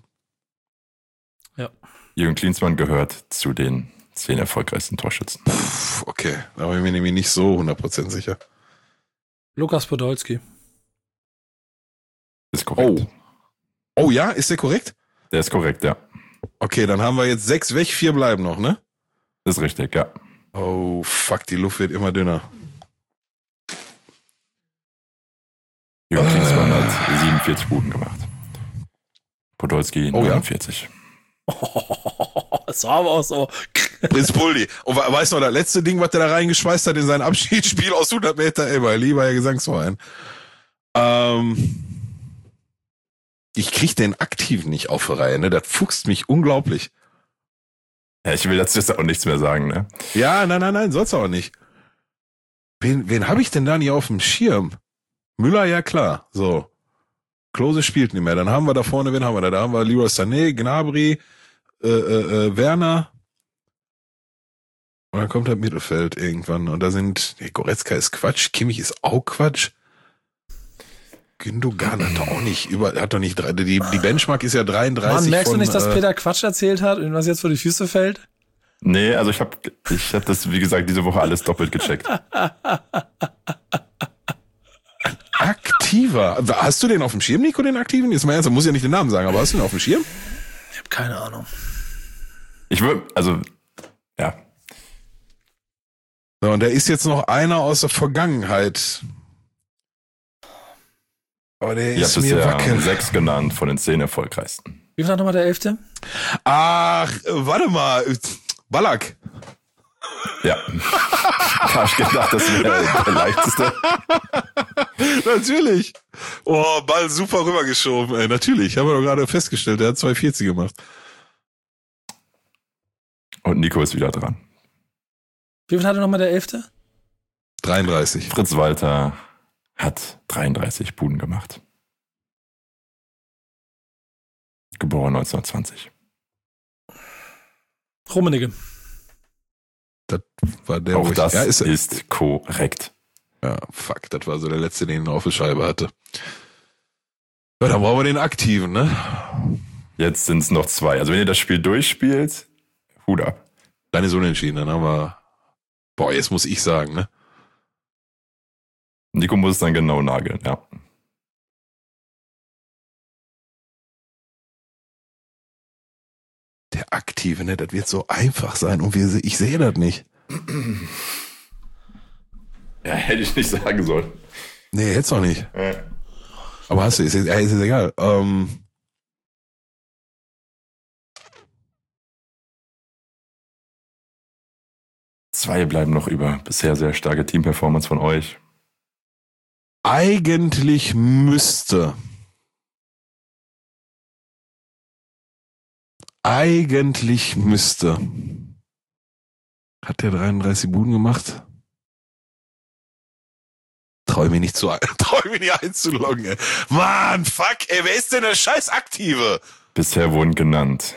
Jürgen Klinsmann gehört zu den 10 erfolgreichsten Torschützen. Okay, da bin ich mir nämlich nicht so 100% sicher. Lukas Podolski. Ist korrekt. Oh ja, ist der korrekt? Der ist korrekt, ja. Okay, dann haben wir jetzt 6 weg, 4 bleiben noch, ne? Ist richtig, ja. Oh, fuck, die Luft wird immer dünner. Jürgen Klinsmann hat 47 Buden gemacht. Podolski Oh, ja. 49. Das war aber auch so. Prinz Bulli. Und weißt du noch, das letzte Ding, was der da reingeschweißt hat in sein Abschiedsspiel aus 100 Meter, ey, mein lieber Herr Gesangsverein. Ich krieg den Aktiven nicht auf die Reihe, ne? Das fuchst mich unglaublich. Ja, ich will dazu jetzt auch nichts mehr sagen, ne? Ja, nein, soll's auch nicht. Wen habe ich denn da nicht auf dem Schirm? Müller, ja klar, so. Klose spielt nicht mehr. Dann haben wir da vorne, wen haben wir da? Da haben wir Leroy Sané, Gnabry, Werner. Und dann kommt das Mittelfeld irgendwann. Und da sind, Goretzka ist Quatsch, Kimmich ist auch Quatsch. Gündogan hat doch auch nicht die Benchmark ist ja 33. Mann, merkst du nicht, dass Peter Quatsch erzählt hat und was jetzt vor die Füße fällt? Nee, also ich hab das, wie gesagt, diese Woche alles doppelt gecheckt. Aktiver. Hast du den auf dem Schirm, Nico, den Aktiven? Jetzt mal ernst, muss ja nicht den Namen sagen, aber hast du den auf dem Schirm? Ich habe keine Ahnung. Ja. So, und da ist jetzt noch einer aus der Vergangenheit. Aber der ist mir wackel. 6 genannt von den 10 erfolgreichsten. Wie war nochmal der 11.? Ach, warte mal. Ballack. Ja. Hab ich gedacht, das wäre der leichteste. Natürlich. Oh, Ball super rübergeschoben, ey. Natürlich. Haben wir doch gerade festgestellt. Der hat 2,40 gemacht. Und Nico ist wieder dran. Wie viel hatte nochmal der 11.? 33. Fritz Walter hat 33 Buden gemacht. Geboren 1920. Rummenigge. Das war der, auch das ja, ist korrekt. Ja, fuck, das war so der letzte, den ich noch auf der Scheibe hatte. Ja, dann brauchen wir den Aktiven, ne? Jetzt sind es noch 2. Also wenn ihr das Spiel durchspielt, Hut ab. Dann ist unentschieden, dann haben wir... Boah, jetzt muss ich sagen, ne? Nico muss es dann genau nageln, ja. Der Aktive, ne? Das wird so einfach sein und ich sehe das nicht. Ja, hätte ich nicht sagen sollen. Nee, hätt's doch nicht. Aber hast du, ist egal. 2 bleiben noch über. Bisher sehr starke Teamperformance von euch. Eigentlich müsste. Hat der 33 Buden gemacht? Trau mir nicht einzuloggen, ey. Mann, fuck, ey, wer ist denn der scheiß Aktive? Bisher wurden genannt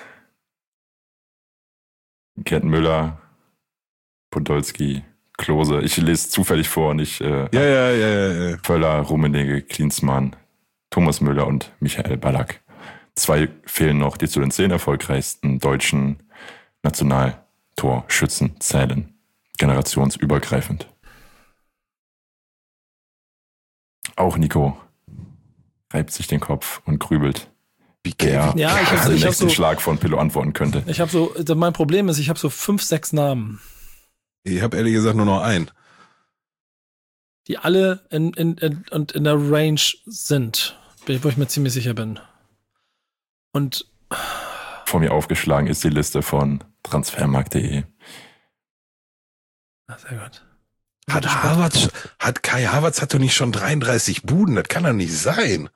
Gerd Müller, Podolski, Klose. Ich lese zufällig vor und ich Ja. Völler, Rummenigge, Klinsmann, Thomas Müller und Michael Ballack. 2 fehlen noch, die zu den 10 erfolgreichsten deutschen Nationaltorschützen zählen. Generationsübergreifend. Auch Nico reibt sich den Kopf und grübelt. Wie Ja, ich hab den nächsten so, Schlag von Pillow antworten könnte. mein Problem ist, ich habe so 5, 6 Namen. Ich habe ehrlich gesagt nur noch einen. Die alle in der Range sind, wo ich mir ziemlich sicher bin. Und Vor mir aufgeschlagen ist die Liste von transfermarkt.de. Sehr gut. Hat Kai Havertz hat doch nicht schon 33 Buden, das kann doch nicht sein.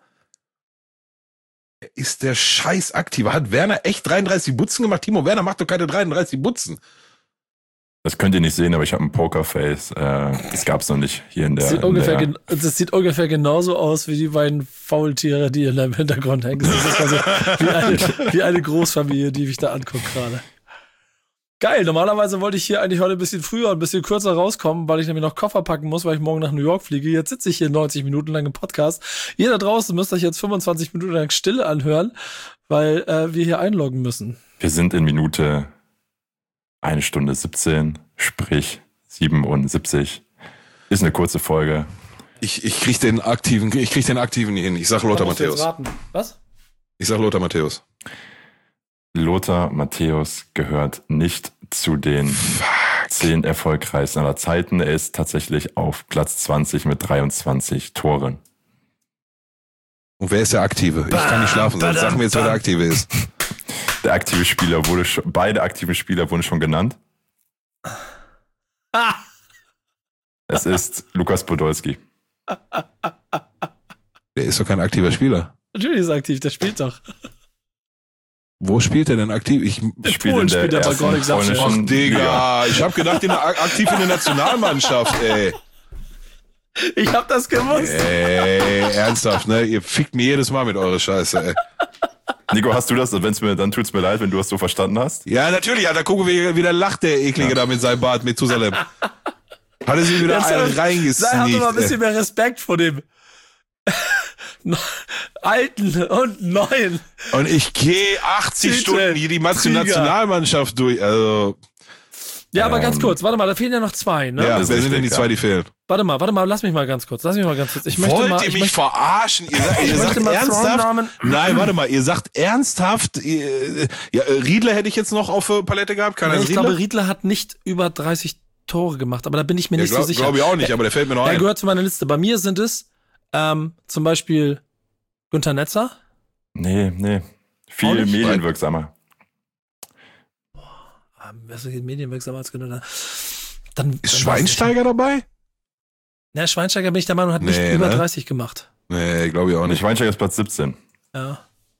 Er ist der scheiß Aktive. Hat Werner echt 33 Butzen gemacht? Timo Werner macht doch keine 33 Butzen. Das könnt ihr nicht sehen, aber ich habe ein Pokerface. Das gab's noch nicht hier in der... Das sieht ungefähr genauso aus wie die beiden Faultiere, die in deinem Hintergrund hängen. Das ist also wie eine Großfamilie, die mich da anguckt gerade. Geil, normalerweise wollte ich hier eigentlich heute ein bisschen früher, ein bisschen kürzer rauskommen, weil ich nämlich noch Koffer packen muss, weil ich morgen nach New York fliege. Jetzt sitze ich hier 90 Minuten lang im Podcast. Ihr da draußen müsst euch jetzt 25 Minuten lang Stille anhören, weil wir hier einloggen müssen. Wir sind in Minute 1 Stunde 17, sprich 77. Ist eine kurze Folge. Ich krieg den Aktiven nicht hin. Ich sag Lothar Matthäus. Was? Ich sag Lothar Matthäus. Lothar Matthäus gehört nicht zu den 10 erfolgreichsten aller Zeiten. Er ist tatsächlich auf Platz 20 mit 23 Toren. Und wer ist der Aktive? Ich kann nicht schlafen, sonst sag mir jetzt, wer der Aktive ist. Der aktive Spieler beide aktiven Spieler wurden schon genannt. Es ist Lukas Podolski. Der ist doch kein aktiver Spieler. Natürlich ist er aktiv, der spielt doch. Wo spielt er denn aktiv? Ich Spielt Polen in der spielt er bei ersten Gornik Zabrze. polnischen Ach, Digga, Liga. ich hab gedacht, aktiv in der Nationalmannschaft, ey. Ich hab das gewusst. Ey, ernsthaft, ne? Ihr fickt mir jedes Mal mit eurer Scheiße, ey. Nico, hast du das? Dann tut's mir leid, wenn du das so verstanden hast. Ja, natürlich, Alter, gucken wir, wie der lacht, der Eklige da mit seinem Bart, Methusalem. Hat er sich wieder Jetzt einen Sei doch mal ein reingesneakt, bisschen mehr Respekt vor dem Alten und Neuen. Und ich gehe 80 Titel, Stunden hier die Nationalmannschaft durch, also. Ja, aber ganz kurz, warte mal, da fehlen ja noch 2, ne? Ja, das wer ist sind denn die richtig, zwei, ja. die fehlen? Warte mal, lass mich mal ganz kurz. Ich möchte Wollt ihr mich verarschen? Ihr sagt möchte mal ernsthaft? Vornamen- Nein, warte mal, ihr sagt ernsthaft, Riedler hätte ich jetzt noch auf der Palette gehabt, kann ich Riedler? glaube, Riedler hat nicht über 30 Tore gemacht, aber da bin ich mir nicht so sicher. Glaube ich auch nicht, aber der fällt mir noch Er ein. gehört zu meiner Liste. Bei mir sind es zum Beispiel Günther Netzer. Nee. Auch Viel nicht? medienwirksamer. Wer ist medienwirksamer als Günther? Dann Ist Schweinsteiger dabei? Ja, Schweinsteiger bin ich der Meinung, hat nicht über 30 gemacht. Nee, glaube ich auch Und nicht. Schweinsteiger ist Platz 17. Ja.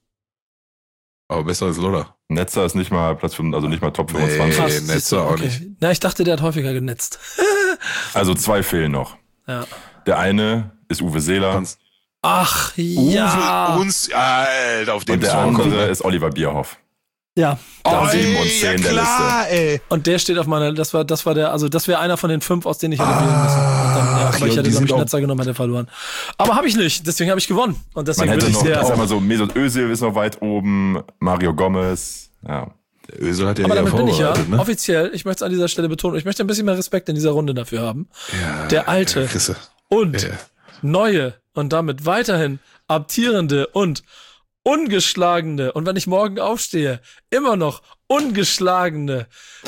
Aber besser als Lodder. Netzer ist nicht mal Platz 5, also nicht mal Top 25. Nee, siehst Netzer du, auch nicht. Na, ich dachte, der hat häufiger genetzt. Also 2 fehlen noch. Ja. Der eine ist Uwe Seeler Hans- Ach, ja. Uwe, uns, Alter, auf dem und der andere ist Oliver Bierhoff. Ja. Da 7 und 10 der Liste. Ey. Und der steht auf meiner, das war der, also das wäre einer von den 5, aus denen ich hätte wählen müssen. Und dann, aber ich ja, hätte, die glaube ich, sind auch- Netzer genommen, hätte verloren. Aber habe ich nicht, deswegen habe ich gewonnen. Und Man deswegen hätte bin ich noch, sehr. ich sag mal so, Mesut Özil ist noch weit oben, Mario Gomez, ja. Der Ösel hat ja Aber eher damit bin ich ja vorbereitet, ne? offiziell, ich möchte es an dieser Stelle betonen, ich möchte ein bisschen mehr Respekt in dieser Runde dafür haben. Ja, Der alte Chrisse. und Ja. neue und damit weiterhin amtierende und ungeschlagene und wenn ich morgen aufstehe, immer noch ungeschlagene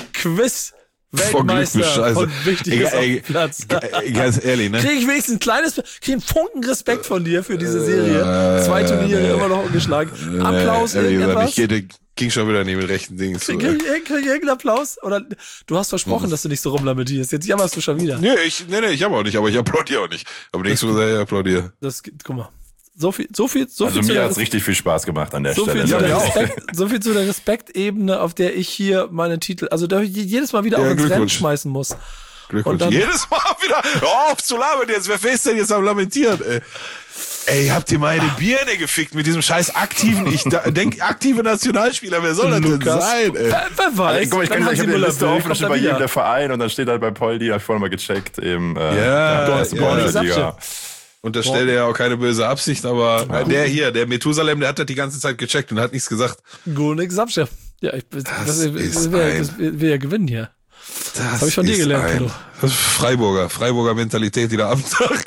Quiz-Weltmeister von Wichtiges auf dem Platz. Ganz ehrlich, ne? Kriege ich wenigstens krieg einen Funken Respekt von dir für diese Serie. 2 Turniere, immer noch ungeschlagen. Applaus, ehrlich gesagt, irgendetwas? ging schon wieder nicht mit rechten Dingen zu. Krieg ich irgendeinen Applaus? Oder du hast versprochen, dass du nicht so rumlamentierst. Jetzt jammerst du schon wieder. Nee, ich habe auch nicht, aber ich applaudiere auch nicht. Aber denkst du, ich applaudiere. Guck mal. So viel Also zu mir der hat's richtig viel Spaß gemacht an der so Stelle. viel, zu Ja, der mir auch. so viel zu der Respektebene, auf der ich hier meine Titel, also da ich jedes Mal wieder Ja, auch ins Rennen Glückwunsch. schmeißen muss. Glückwunsch. Und dann- Jedes Mal wieder, hör auf zu labern jetzt, wer ist denn jetzt am Lamentieren, ey? Ey, habt ihr meine Birne gefickt mit diesem scheiß aktiven, denk aktive Nationalspieler, wer soll das denn Lukas. sein, ey? Wer weiß, Guck mal, ich wenn habe Hansi die Müller Liste will, offen, da kommt steht er bei jedem wieder. der Verein und dann steht halt bei Poldi, hab ich vorhin mal gecheckt, eben Ja, Bundesliga. Und das stellt ja auch keine böse Absicht, aber der Methusalem, der hat das die ganze Zeit gecheckt und hat nichts gesagt. Gulnik Sapsche. Ja, Das will ja gewinnen hier. Das hab ich von dir ist gelernt, Pedro. Das ist Freiburger Mentalität, die da am Tag.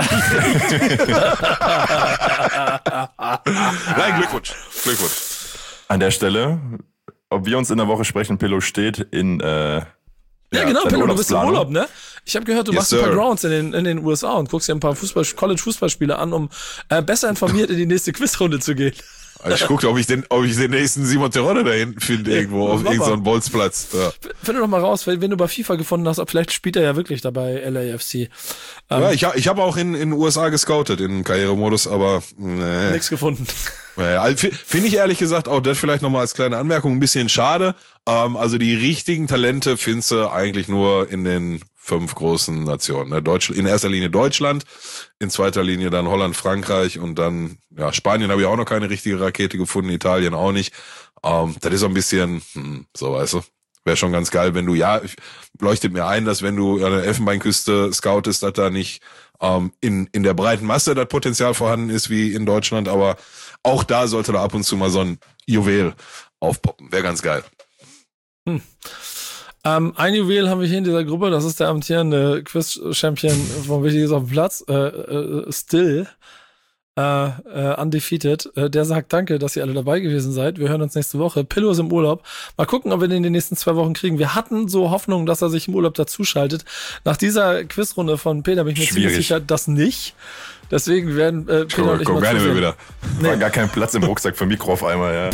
Nein, Glückwunsch. An der Stelle, ob wir uns in der Woche sprechen, Pillow steht in Ja, genau, seine Pillow, du bist im Urlaubsplanung. Urlaub, ne? Ich habe gehört, du Yes, machst ein paar sir. Grounds in den USA und guckst dir ein paar College-Fußballspiele an, um besser informiert in die nächste Quizrunde zu gehen. Also ich gucke, ob ich den nächsten Simon Terodde da hinten finde, irgendwo auf mach mal. irgendeinem Bolzplatz. Ja. Finde doch mal raus, wenn du bei FIFA gefunden hast, ob vielleicht spielt er ja wirklich dabei LAFC. Ja, ich habe auch in den USA gescoutet, in Karrieremodus, aber nee. Nichts gefunden. Finde ich ehrlich gesagt auch das vielleicht nochmal als kleine Anmerkung ein bisschen schade. Also die richtigen Talente findest du eigentlich nur in den 5 großen Nationen. Ne? In erster Linie Deutschland, in zweiter Linie dann Holland, Frankreich und dann ja Spanien habe ich auch noch keine richtige Rakete gefunden, Italien auch nicht. Das ist so ein bisschen, so weißt du. Wäre schon ganz geil, wenn du, leuchtet mir ein, dass wenn du an der Elfenbeinküste scoutest, dass da nicht in der breiten Masse das Potenzial vorhanden ist wie in Deutschland, aber auch da sollte da ab und zu mal so ein Juwel aufpoppen. Wäre ganz geil. Ein Juwel haben wir hier in dieser Gruppe, das ist der amtierende Quiz-Champion von Wichtiges auf dem Platz, Still, undefeated. Der sagt danke, dass ihr alle dabei gewesen seid. Wir hören uns nächste Woche. Pillow ist im Urlaub. Mal gucken, ob wir den in den nächsten 2 Wochen kriegen. Wir hatten so Hoffnung, dass er sich im Urlaub dazuschaltet. Nach dieser Quizrunde von Peter bin ich mir ziemlich sicher, dass nicht. Deswegen werden Peter und ich mal gar nicht mehr wieder. War gar kein Platz im Rucksack für Mikro auf einmal, ja.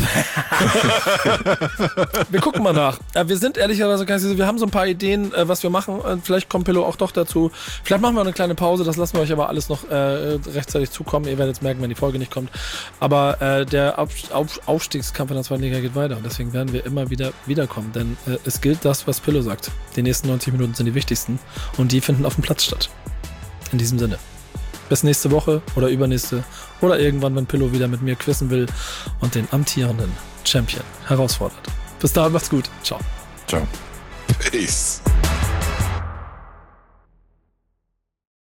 Wir gucken mal nach. Wir sind ehrlicherweise, wir haben so ein paar Ideen, was wir machen. Vielleicht kommt Pillow auch doch dazu. Vielleicht machen wir eine kleine Pause, das lassen wir euch aber alles noch rechtzeitig zukommen. Ihr werdet es merken, wenn die Folge nicht kommt. Aber der Aufstiegskampf in der zweiten Liga geht weiter und deswegen werden wir immer wieder wiederkommen. Denn es gilt das, was Pillow sagt. Die nächsten 90 Minuten sind die wichtigsten und die finden auf dem Platz statt. In diesem Sinne. Bis nächste Woche oder übernächste oder irgendwann, wenn Pillow wieder mit mir quizzen will und den amtierenden Champion herausfordert. Bis dahin, macht's gut. Ciao. Ciao. Peace.